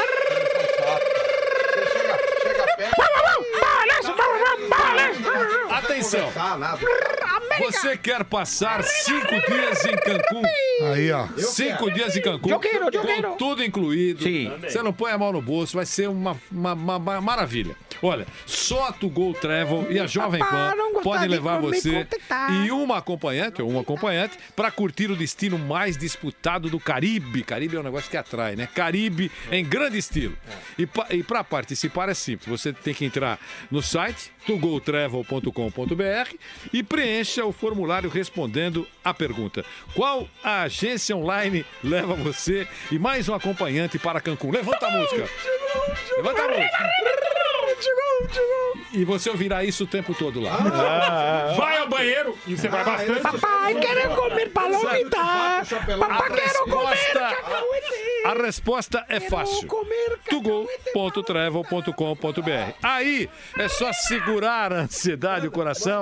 Atenção! Você quer passar cinco dias em Cancún? Aí, ó. Cinco dias em Cancún. Eu quero, eu quero. Com tudo incluído. Sim. Você não põe a mão no bolso, vai ser uma, uma, uma, uma maravilha. Olha, só a To Go Travel e a Jovem Pan pode levar você e uma acompanhante, ou um acompanhante, para curtir o destino mais disputado do Caribe. Caribe é um negócio que atrai, né? Caribe em grande estilo. E, e para participar é simples. Você tem que entrar no site to go travel ponto com ponto b r e preencha o formulário respondendo a pergunta: qual a agência online leva você e mais um acompanhante para Cancún? Levanta a música. Levanta a música. E você ouvirá isso o tempo todo lá. Ah, vai ao banheiro e você vai bastante. Papai, quero comer palomita. Papai, quero comer A resposta é fácil. tugo ponto travel ponto com ponto br. Aí é só segurar a ansiedade e o coração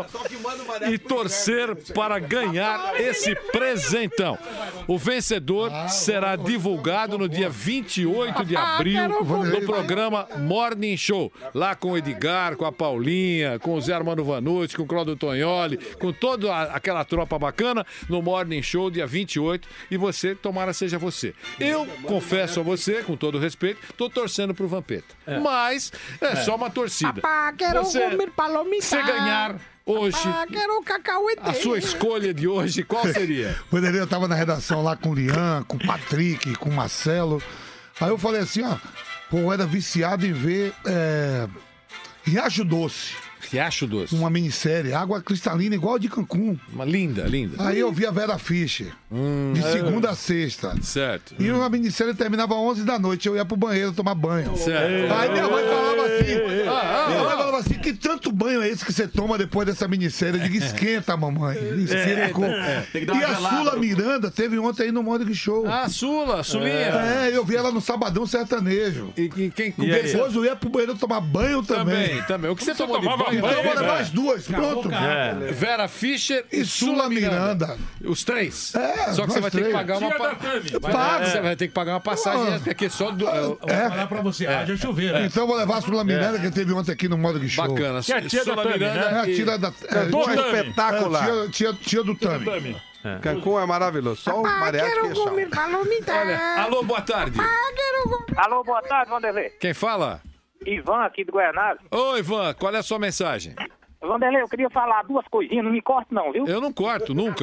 e torcer para ganhar esse presentão. O vencedor será divulgado no dia vinte e oito de abril no programa Morning Show. Lá com o Edgar, com a Paulinha, com o Zé Armando Vanucci, com o Cláudio Tognoli, com toda aquela tropa bacana no Morning Show, dia vinte e oito. E você, tomara seja você. Eu confesso a você, com todo respeito, tô torcendo pro Vampeta. É. Mas é, é só uma torcida. Papá, quero você, comer palomita. Se ganhar hoje, Papá, quero cacauete. a sua escolha de hoje, qual seria? Vanderlei, eu tava na redação lá com o Lian, com o Patrick, com o Marcelo. Aí eu falei assim, ó, pô, eu era viciado em ver é, Riacho Doce. Riacho Doce. Uma minissérie, água cristalina igual a de Cancún. Uma linda, linda. Aí eu vi a Vera Fischer, hum, de é. segunda a sexta. Certo. E uma minissérie terminava às onze da noite, eu ia pro banheiro tomar banho. Certo. Aí minha mãe falava assim, Ah, ah, minha mãe ah. falava assim, que tanto banho é esse que você toma depois dessa minissérie? Eu digo, esquenta, mamãe. Esquenta. com... é. Tem que dar uma E a gelada. Sula Miranda teve ontem aí no Morning Show. Ah, Sula, Sulinha. É, eu vi ela no Sabadão Sertanejo. E, e quem E depois eu ia pro banheiro tomar banho também. Também, também. O que você Você tomou de tomava banho? Então banho, bora né? mais duas, pronto. É. Vera Fischer E Sula Miranda. Os três. É, só que você nós vai ter que três. pagar uma Tia da pa... Tami. Vai- Paga. Você vai ter que pagar uma passagem, Ah. porque só do. é, Vou falar pra você, haja chuveiro. Então eu vou levar a Sula Miranda, que teve ontem aqui no Morning Show. Bacana. Que é a tia da Sula Tami, Miranda É a e- tia da... É, Do tia- Tami. Espetacular. é, tia, tia, tia do Tami. Tami. Cancún é maravilhoso. Só o Papá, mariachi que quero é chato. comer palomita. Olha, alô, boa tarde. Papá, quero comer... Alô, boa tarde, Vanderlei. Quem fala? Ivan aqui do Goianás. Ô, Ivan, qual é a sua mensagem? Vanderlei, eu queria falar duas coisinhas, não me corte não, viu? Eu não corto, nunca.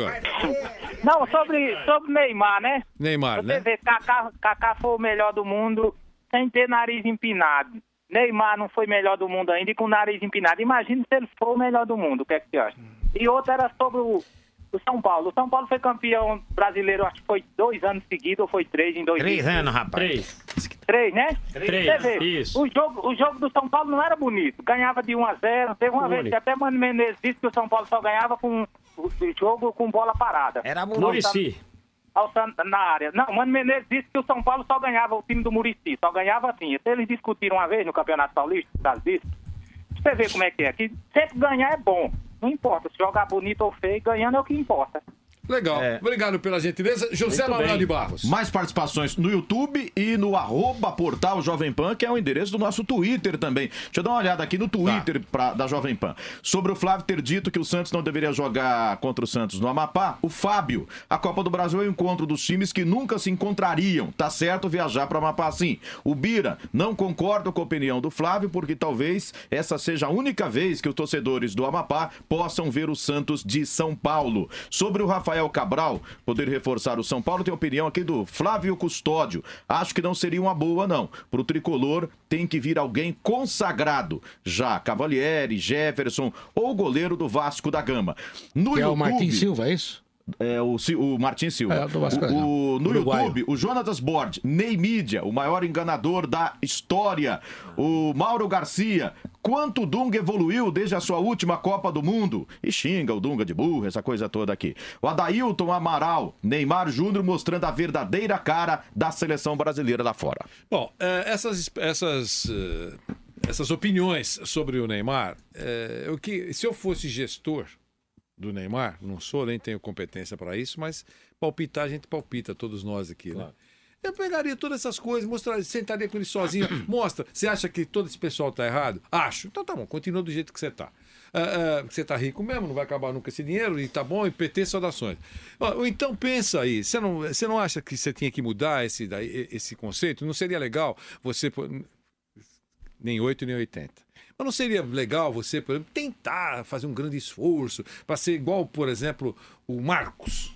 Não, sobre, sobre Neymar, né? Neymar, Você né? vê, Kaká, Kaká foi o melhor do mundo sem ter nariz empinado. Neymar não foi melhor do mundo ainda e com o nariz empinado. Imagina se ele for o melhor do mundo, o que é que você acha? E outra era sobre o, o São Paulo. O São Paulo foi campeão brasileiro, acho que foi dois anos seguidos, ou foi três em dois Três anos, rapaz. Três. Três, né? Três, Você vê, isso. O jogo, o jogo do São Paulo não era bonito. Ganhava de um a zero. Teve uma Único. vez que até Mano Menezes disse que o São Paulo só ganhava com o jogo com bola parada. Era Muricy. Alçando na área. Não, Mano Menezes disse que o São Paulo só ganhava, o time do Muricy, só ganhava assim. Então, eles discutiram uma vez no Campeonato Paulista, por causa disso. Você vê como é que é. Que sempre ganhar é bom. Não importa, se jogar bonito ou feio, ganhando é o que importa. Legal. É. Obrigado pela gentileza. José Muito Manuel bem. de Barros. Mais participações no YouTube e no arroba portal Jovem Pan, que é o endereço do nosso Twitter também. Deixa eu dar uma olhada aqui no Twitter pra, da Jovem Pan. Sobre o Flávio ter dito que o Santos não deveria jogar contra o Santos no Amapá, o Fábio, a Copa do Brasil é o encontro dos times que nunca se encontrariam. Tá certo viajar para Amapá sim. O Bira, não concordo com a opinião do Flávio, porque talvez essa seja a única vez que os torcedores do Amapá possam ver o Santos de São Paulo. Sobre o Rafael Cabral poder reforçar o São Paulo, tem opinião aqui do Flávio Custódio. Acho que não seria uma boa, não. Pro tricolor tem que vir alguém consagrado. Já Cavalieri, Jefferson ou o goleiro do Vasco da Gama. No Que é o YouTube, Martins Silva, é isso? É, o, Ci- o Martin Silva. É, do Vasco da o, o- no Uruguaio. YouTube, o Jonatas Bord, Ney Mídia, o maior enganador da história. O Mauro Garcia, quanto o Dunga evoluiu desde a sua última Copa do Mundo. E xinga o Dunga de burro, essa coisa toda aqui. O Adailton Amaral, Neymar Júnior mostrando a verdadeira cara da seleção brasileira lá fora. Bom, eh, essas, essas, eh, essas opiniões sobre o Neymar, eh, o que, se eu fosse gestor do Neymar, não sou, nem tenho competência para isso, mas palpitar a gente palpita, todos nós aqui, né? Eu pegaria todas essas coisas, mostraria, sentaria com ele sozinho, mostra, você acha que todo esse pessoal tá errado? Acho. Então tá bom, continua do jeito que você tá. Ah, ah, você tá rico mesmo, não vai acabar nunca esse dinheiro, e tá bom, e P T, saudações. Ó, ou então pensa aí, você não, você não acha que você tinha que mudar esse, daí, esse conceito? Não seria legal você... pô- nem oito nem oitenta. Mas não seria legal você, por exemplo, tentar fazer um grande esforço para ser igual, por exemplo, o Marcos?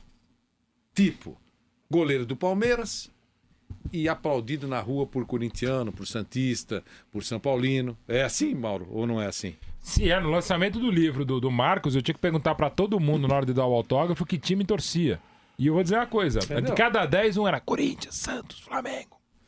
Tipo, goleiro do Palmeiras e aplaudido na rua por corintiano, por santista, por São Paulino. É assim, Mauro? Ou não é assim? Se é, no lançamento do livro do, do Marcos, eu tinha que perguntar pra todo mundo na hora de dar o autógrafo que time torcia. E eu vou dizer uma coisa: Entendeu? de cada dez, um era Corinthians, Santos, Flamengo.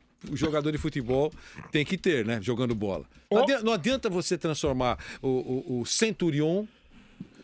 o jogador de futebol tem que ter, né? Jogando bola. Não adianta, não adianta você transformar o, o, o Centurion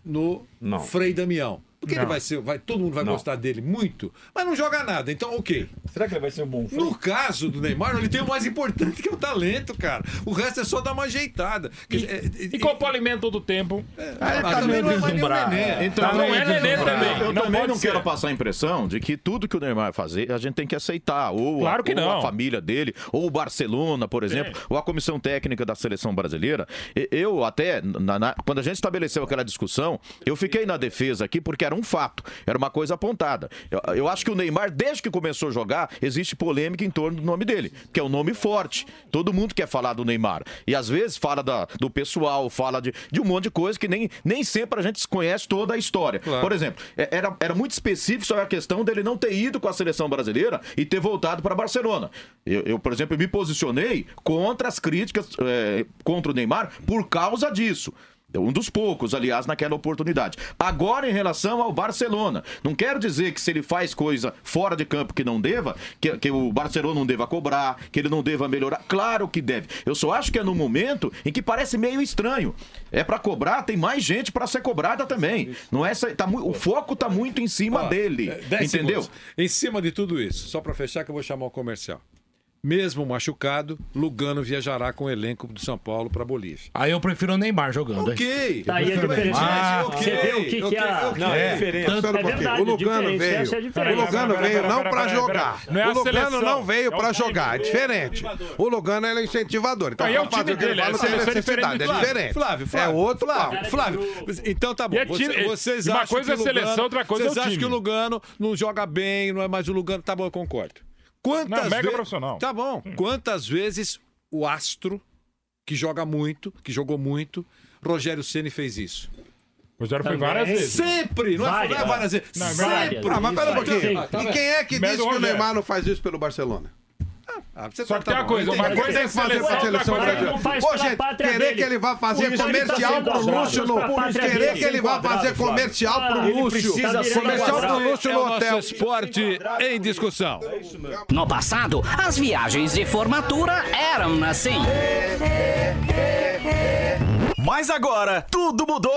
no Não. Frei Damião. Porque Não. ele vai ser, vai, todo mundo vai Não. gostar dele muito, mas não joga nada. Então, ok. Será que ele vai ser um bom Frei? No caso do Neymar, ele tem o mais importante, que é o talento, cara. O resto é só dar uma ajeitada. Quer dizer, é- é- E como o alimento todo o tempo. Ah, mas também não é mais nenhum neném. Então, não é neném também. Eu Não também pode não ser. quero passar a impressão de que tudo que o Neymar fazer, a gente tem que aceitar. Ou, Claro a, que ou não. a família dele, ou o Barcelona, por exemplo, ou a comissão técnica da seleção brasileira. E- Eu até, na- na- quando a gente estabeleceu aquela discussão, eu fiquei na defesa aqui porque era um fato, era uma coisa apontada. Eu, eu acho que o Neymar, desde que começou a jogar, existe polêmica em torno do nome dele, que é um nome forte. Todo mundo quer falar do Neymar. E às vezes fala da- do pessoal, fala de, de um monte de coisa que nem, nem sempre a gente conhece toda a história. Claro. Por exemplo, é- era, era muito específico sobre a questão dele não ter ido com a seleção brasileira e ter voltado para Barcelona. Eu, eu, por exemplo, me posicionei contra as críticas é, contra o Neymar por causa disso. Um dos poucos, aliás, naquela oportunidade. Agora, em relação ao Barcelona, não quero dizer que se ele faz coisa fora de campo que não deva, que, que o Barcelona não deva cobrar, que ele não deva melhorar. Claro que deve. Eu só acho que é no momento em que parece meio estranho. É pra cobrar, tem mais gente pra ser cobrada também. Não é, essa- tá, mu- o foco tá muito em cima Ó, dele. é, dez Entendeu? segundos. Em cima de tudo isso, só pra fechar que eu vou chamar o comercial. Mesmo machucado, Lugano viajará com o elenco do São Paulo pra Bolívia. Aí eu prefiro o Neymar jogando. hein? Ok. Tá aí a prefiro o diferença. Neymar. Você vê o que, que é a... Não, é diferente. Espera um É pouquinho. verdade, O Lugano diferente, veio. essa é a O diferença. Lugano Pera, veio pera, não pera, pra pera, jogar. pera. Não é a O Lugano seleção, não veio é o pra time. jogar. É diferente. O Lugano ele é incentivador. Então, Aí é o vamos fazer time o que ele dele, fala é sem seleção necessidade. É diferente. diferente. Flávio, Flávio, É outro Flávio, papo. Flávio. Então tá bom. E é Você- time- vocês uma acham coisa que é o Lugano- seleção, outra coisa é o Vocês acham time. que o Lugano não joga bem, não é mais o Lugano? Tá bom, eu concordo. Quantas Não, mega ve- profissional. Tá bom. Quantas vezes o astro, que joga muito, que jogou muito, Rogério Ceni fez isso? O Rogério foi Também. várias vezes. Sempre! Não é, Várias. não é várias vezes. Não, é Sempre! várias. Ah, mas pera um pouquinho. Sim. E quem é que Mas disse o que o Rogério. Neymar não faz isso pelo Barcelona? Ah, você Só que tá tem uma bom. coisa, Entendi. uma Mas coisa tem que fazer seleção, pra seleção outra coisa é- brasileira. não faz Ô, pela gente, pátria querer dele. que ele vá fazer Por isso ele tá comercial sendo pro quadrado, luxo no. pra pátria Querer dele. que ele vá fazer Quadrado, comercial Flávio. pro Ah, ele luxo. precisa ser Comercial pro quadrado. luxo É no o nosso hotel. esporte em discussão. No passado, as viagens de formatura eram assim. Mas agora, tudo mudou!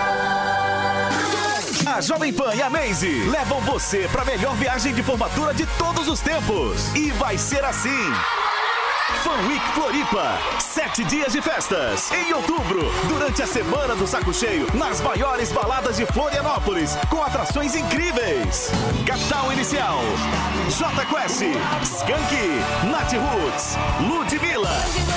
A Jovem Pan e a Maze levam você para a melhor viagem de formatura de todos os tempos. E vai ser assim. Fan Week Floripa. Sete dias de festas. Em outubro, durante a Semana do Saco Cheio, nas maiores baladas de Florianópolis, com atrações incríveis. Capital Inicial, J Quest, Skank, Nath Roots, Ludmilla,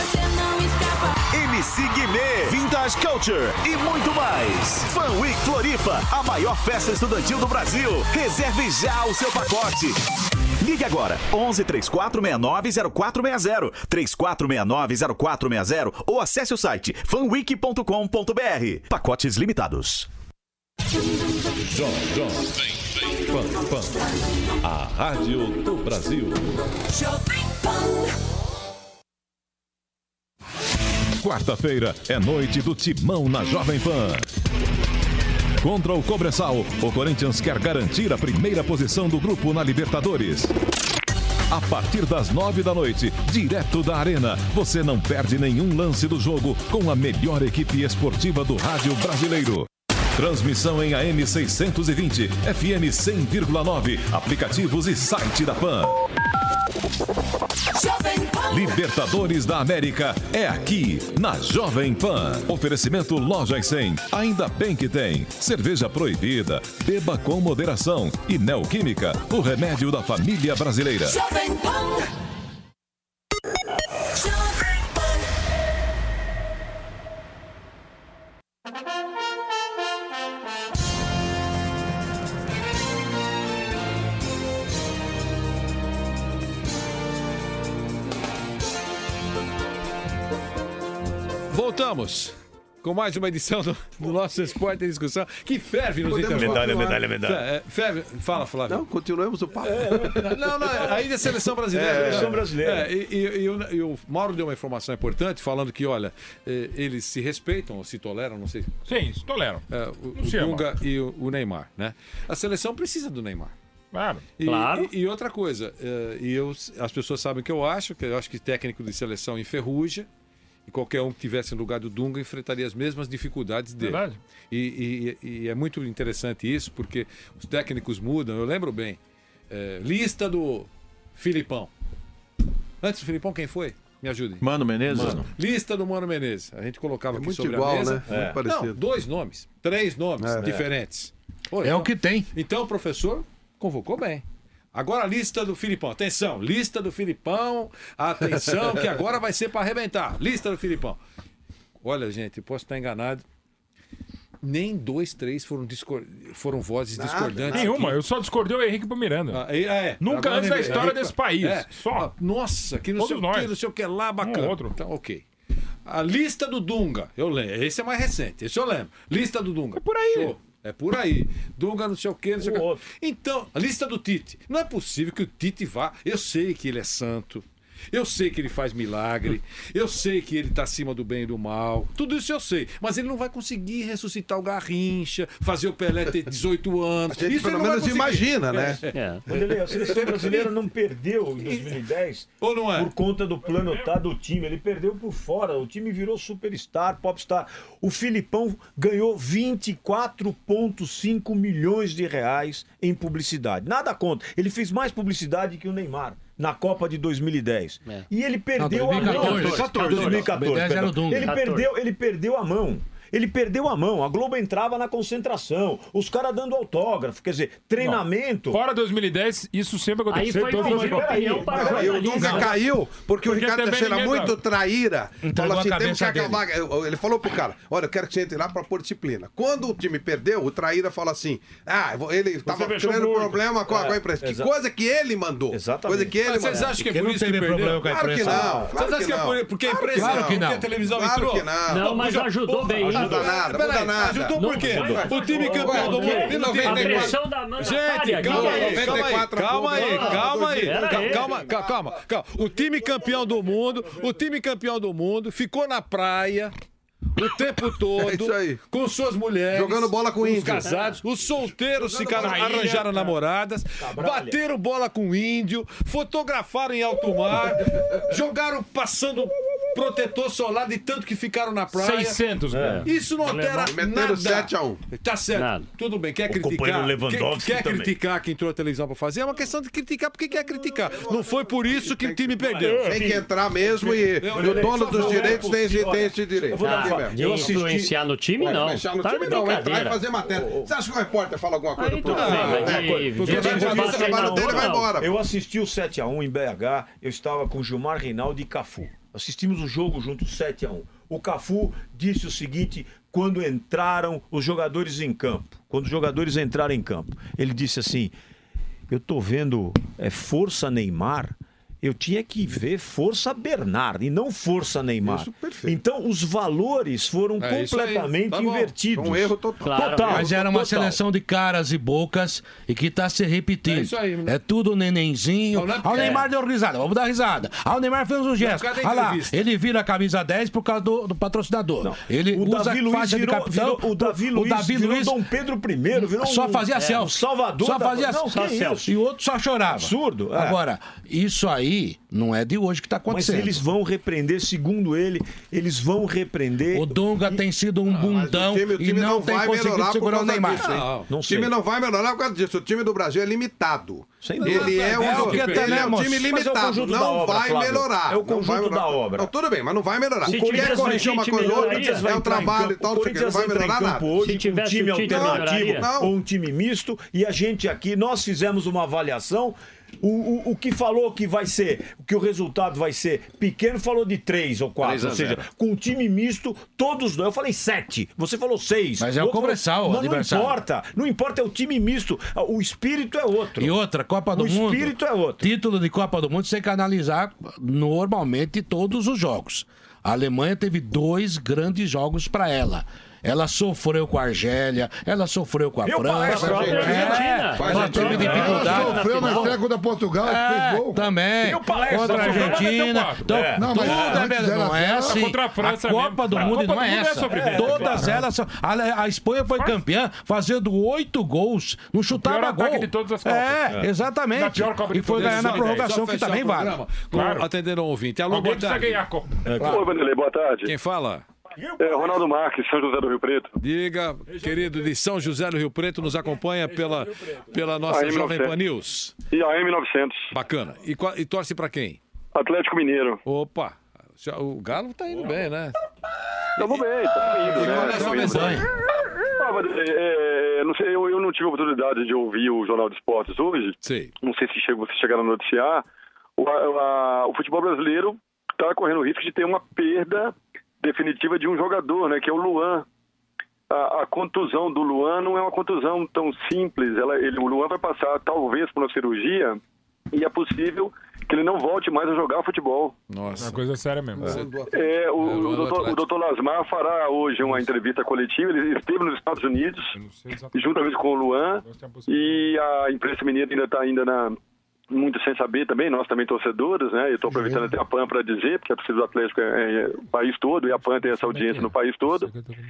M C Guimê, Vintage Culture e muito mais. Fan Week Floripa, a maior festa estudantil do Brasil. Reserve já o seu pacote. Ligue agora, onze, três quatro seis nove, zero quatro seis zero, três quatro seis nove, zero quatro seis zero ou acesse o site fanweek ponto com ponto br. Pacotes limitados. Jovem Pan Pan, a rádio do Brasil. Quarta-feira é noite do Timão na Jovem Pan. Contra o Cobressal, o Corinthians quer garantir a primeira posição do grupo na Libertadores. A partir das nove da noite, direto da Arena, você não perde nenhum lance do jogo com a melhor equipe esportiva do rádio brasileiro. Transmissão em A M seiscentos e vinte, F M cem vírgula nove, aplicativos e site da Pan. Libertadores da América é aqui, na Jovem Pan. Oferecimento Lojas cem. Ainda bem que tem. Cerveja proibida. Beba com moderação. E Neoquímica, o remédio da família brasileira. Jovem Pan. Voltamos com mais uma edição do, do nosso Esporte em Discussão, que ferve nos Podemos intervalos. continuar. Medalha, medalha, medalha. Fe- Ferve, fala, Flávio. Não, continuemos o papo. Não, não, ainda é seleção brasileira. É, seleção brasileira. É, e, e- e o, e o Mauro deu uma informação importante, falando que, olha, eh, eles se respeitam, ou se toleram, não sei. Sim, se toleram. É, o Não o se ama. Dunga e o, o Neymar, né? A seleção precisa do Neymar. Claro. E, Claro. e- e outra coisa, eh, e eu, as pessoas sabem o que eu acho, que eu acho que técnico de seleção enferruja. E qualquer um que tivesse no lugar do Dunga enfrentaria as mesmas dificuldades dele. Verdade. E, e, e é muito interessante isso, porque os técnicos mudam. Eu lembro bem. É, lista do Filipão. Antes do Filipão, quem foi? Me ajude. Mano Menezes? Mano. Lista do Mano Menezes. A gente colocava É aqui muito sobre igual, a mesa. né? Muito Não, parecido. dois nomes, três nomes É. diferentes. Pô, É então- o que tem. Então o professor convocou bem. Agora a lista do Filipão. Atenção, lista do Filipão. Atenção, que agora vai ser para arrebentar. Lista do Filipão. Olha, gente, eu posso estar enganado. Nem dois, três foram, discor... foram vozes Nada, discordantes. Nenhuma, aqui. eu só discordei o Henrique pro Miranda. Ah, é, é. Nunca Agora antes da é- história é- desse país. é. Só. Ah, nossa, que não sei Todos o que, nós. não sei o que lá, bacana. Um outro. Então, ok. A lista do Dunga, eu lembro. Esse é mais recente, esse eu lembro. Lista do Dunga. É por aí. Show. É por aí. Dunga não sei o que, não sei o que. Então, a lista do Tite. Não é possível que o Tite vá. Eu sei que ele é santo. Eu sei que ele faz milagre. Eu sei que ele está acima do bem e do mal. Tudo isso eu sei. Mas ele não vai conseguir ressuscitar o Garrincha, fazer o Pelé ter dezoito anos. A gente isso ele pelo não vai menos conseguir. imagina, né? É. Vanderlei, a seleção brasileira não perdeu em dois mil e dez Ou não é? por conta do plano tá do time. Ele perdeu por fora. O time virou superstar, popstar. O Filipão ganhou vinte e quatro vírgula cinco milhões de reais em publicidade. Nada contra. Ele fez mais publicidade que o Neymar na Copa de dois mil e dez. É. E ele perdeu Não, a mão. dois mil e quatorze. dois mil e quatorze, dois mil e dez era o perdão. Dunga. Ele quatorze. perdeu, ele perdeu a mão. Ele perdeu a mão. A Globo entrava na concentração. Os caras dando autógrafo. Quer dizer, treinamento. Fora dois mil e dez, isso sempre aconteceu. Aí foi Todos os uma opinião para Não, e o Dunga caiu porque, o Porque Ricardo também Teixeira, ninguém muito dá. traíra, Entregou falou assim: a temos que cabeça acabar. Eu- Ele falou pro cara: olha, eu quero que você entre lá pra pôr disciplina. Quando o time perdeu, o traíra fala assim: ah, eu vou- ele tava fechou tendo muito. problema com a, É, com a imprensa. Que exa- coisa que ele mandou. Exatamente. Coisa que ele Mas vocês mandou. acham que é Porque por não isso que teve perdeu? problema com a Claro que imprensa. não. Vocês Claro acham que que é não. por, porque a Claro que imprensa, não. porque a televisão Claro entrou? que não. Não, mas já- ajudou bem. Ajuda Ajudou. nada, Peraí, muda nada. ajudou Não por quê? foi. O time campeão do Ô, mundo. ô, em A noventa e pressão quatro. da mandatária, Gente, calma aí, aqui, calma aí, noventa e quatro calma aí, pontos. calma aí, Pera calma, aí. calma, calma, calma. O time campeão do mundo, o time campeão do mundo ficou na praia o tempo todo, É isso aí. com suas mulheres, Jogando bola com os índio. casados, os solteiros ficaram, bola na ilha. arranjaram namoradas, bateram bola com índio, fotografaram em alto mar, jogaram passando protetor solar de tanto que ficaram na praia. seiscentos, cara. Isso não altera Meteram nada. sete a um. Tá certo. Nada. Tudo bem. Quer companheiro criticar? Lewandowski Quer, quer também. criticar quem entrou a televisão pra fazer? É uma questão de criticar porque quer criticar. Não foi por isso que o time perdeu. Tem que entrar mesmo e, e o dono dos direitos tem, esse- tem esse direito. Eu vou dar Tem uma- mesmo. De Eu assisti- influenciar no time, Vai não. fechar no Tá time, de não, entrar e brincadeira. fazer matéria. Você acha que o repórter fala alguma coisa Aí pro tudo bem, programa? mas É, de- porque de- ele de- já de- fez o trabalho não, dele e vai não. embora. Eu assisti o sete a um em B H, eu estava com Gilmar Reinaldo e Cafu. Assistimos o jogo juntos, sete a um. O Cafu disse o seguinte quando entraram os jogadores em campo. Quando os jogadores entraram em campo. Ele disse assim, eu tô vendo é, força Neymar, eu tinha que ver força Bernard e não força Neymar. Isso, perfeito. Então os valores foram É isso aí. completamente Tá bom. invertidos. Um erro total. Claro. Total. Mas era uma total. seleção de caras e bocas e que tá se repetindo. É isso aí, né? É tudo nenenzinho. Não, não é- Ah, o Neymar deu risada, vamos dar risada. Ah, o Neymar fez um gesto. cadê a Olha lá, entrevista? ele vira a camisa dez por causa do, do patrocinador. Não. Ele o usa Davi a Luiz faixa virou, de capitão. virou- o Davi Luiz o Davi virou Luiz Dom Pedro I, virou só um- fazia é, selfie. um Salvador Só da- fazia Não, que só isso? selfie. E o outro só chorava. Absurdo, é. Agora, isso aí não é de hoje que tá Mas acontecendo. eles vão repreender, segundo ele, eles vão repreender. O Dunga tem sido um Mas bundão o time, o e time não, não tem vai conseguido melhorar por segurar o causa Neymar. disso, hein? Não, não O sei. time não vai melhorar por causa disso. O time do Brasil é limitado. Sem Ele dúvida. é, um, É o que ele tá, é né, um moço? time Mas é o limitado. conjunto da Não obra, vai Flávio. melhorar. É o Não vai conjunto melhorar. da obra. Não, tudo bem, mas não vai melhorar. Se Qualquer tivesse corrigir o uma Tite, coisa ou outra, melhoraria. é o trabalho e tal, O não sei o que, não Corinthians vai entra em melhorar campo nada. hoje Se com um tivesse time o Tite, alternativo melhoraria. ou um time misto e a gente aqui, nós fizemos uma avaliação. O, o, o que falou que vai ser, que o resultado vai ser pequeno, falou de três ou quatro. três a Ou seja, zero. com um time misto, todos dois. Eu falei sete, você falou seis. Mas é o outro Cobressal, falou- o Não, não adversário. importa, não importa, é o time misto. O espírito é outro. E outra, Copa do O Mundo. espírito é outro. Título de Copa do Mundo, você tem que analisar normalmente todos os jogos. A Alemanha teve dois grandes jogos para ela. Ela sofreu com a Argélia, ela sofreu com a Eu França. a própria Argentina. É, ela teve dificuldade. Ela sofreu na estreia contra Portugal, é, fez gol. Também. Contra a Argentina. Então, É. Não, mas tudo é antes verdade. dela Não é ser- assim. contra a A França Copa mesmo. do A Mundo Copa não do é Mundo é essa. sofrimento. Todas elas são. A, a Espanha foi campeã fazendo oito gols. Não chutava pior gol. ataque de todas as Copas. É, É. exatamente. Na pior Copa de E foi todas. ganhar na Só prorrogação, só que fechar também o vale. programa, com- Claro. Atendendo um ouvinte. Alô, Alguém boa precisa tarde. ganhar a Copa. Oi, Vanderlei, boa tarde. Quem fala? É Ronaldo Marques, São José do Rio Preto. Diga, querido de São José do Rio Preto, nos acompanha pela, pela nossa A M Jovem novecentos. Pan News. E a M novecentos. Bacana. E, qual- e torce pra quem? Atlético Mineiro. Opa, o Galo tá indo bem, né? Tamo bem, tamo indo, E né? qual é a sua Tamo indo. mensagem? Ah, Vanderlei, é, não sei, eu, eu não tive a oportunidade de ouvir o Jornal de Esportes hoje. Sim. Não sei se chegou, se chegaram a noticiar. O, a- a- o futebol brasileiro está correndo o risco de ter uma perda definitiva de um jogador, né? Que é o Luan. A, a contusão do Luan não é uma contusão tão simples. Ela, ele, o Luan vai passar, talvez, por uma cirurgia e é possível que ele não volte mais a jogar futebol. Nossa. É uma coisa séria mesmo. É, o, o, doutor, o doutor Lasmar fará hoje uma entrevista coletiva. Ele esteve nos Estados Unidos, juntamente com o Luan, e a imprensa mineira ainda está ainda na, muito sem saber também, nós também torcedores, né? Eu estou aproveitando até a PAN para dizer, porque a torcida do Atlético é, é o país todo, e a PAN tem essa audiência no país todo.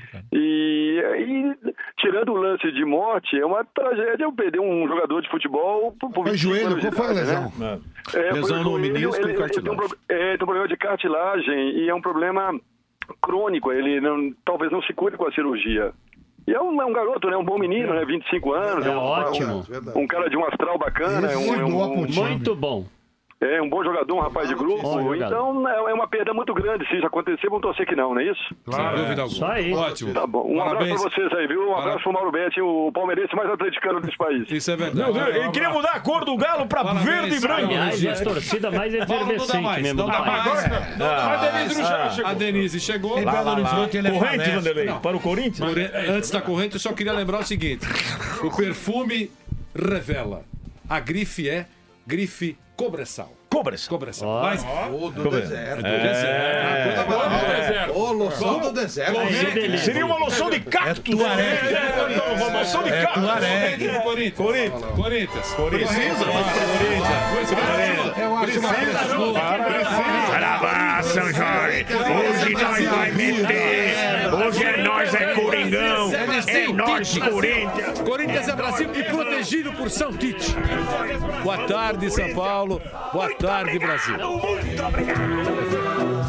E, e tirando o lance de morte, é uma tragédia eu perder um jogador de futebol por, por Foi joelho, qual foi a lesão? Né? É, Lesão foi o no joelho, menisco e ele- ele tem um cartilagem. pro- é, tem um problema de cartilagem e é um problema crônico. Ele não, talvez não se cure com a cirurgia. E é um, é um garoto, né? Um bom menino, né? vinte e cinco anos. É um, ótimo. Um, um cara de um astral bacana. É um, é um, um- Muito bom. é um bom jogador, um rapaz de grupo. Bom jogador. Então é é uma perda muito grande. Se isso acontecer, vamos torcer que não, não é isso? Sem dúvida alguma. Isso aí. Ótimo. Tá bom. Um Parabéns. abraço pra vocês aí, viu? Um Para- abraço pro Mauro Betti, o palmeirense mais atleticano desse país. Isso é verdade. Meu Deus, ele queria mudar a cor do galo pra Parabéns, verde e branco. Aliás, é a torcida mais Não, não dá efervescente mais, mesmo não do dá país. mais. Não dá Ah, mais. A Denise não ah, chegou. A Denise chegou. Em Belo Horizonte ele é Corrente, honesto. Vanderlei, Não. para o Corinthians. Corre- Antes da corrente, eu só queria lembrar o seguinte: o perfume revela. A grife é grife Cobressal. Cobressal. Cobressal. Ó. Mas, Ô, do deserto. do deserto. Coisa maravilhosa. Ô, loção do deserto. Delícia. Seria uma loção de cactus. Tuareg. É, uma loção de É cactus. Tuareg. Corinthians. Corinthians. Corinthians. Precisa. Eu acho uma frescura. Parabéns, São Jorge. Hoje nós vai meter. Hoje é nós, é Coringão. É nós, Corinthians. Corinthians é Brasil e protegido por São Tite. Boa tarde, São Paulo. Boa tarde, Brasil. Muito obrigado.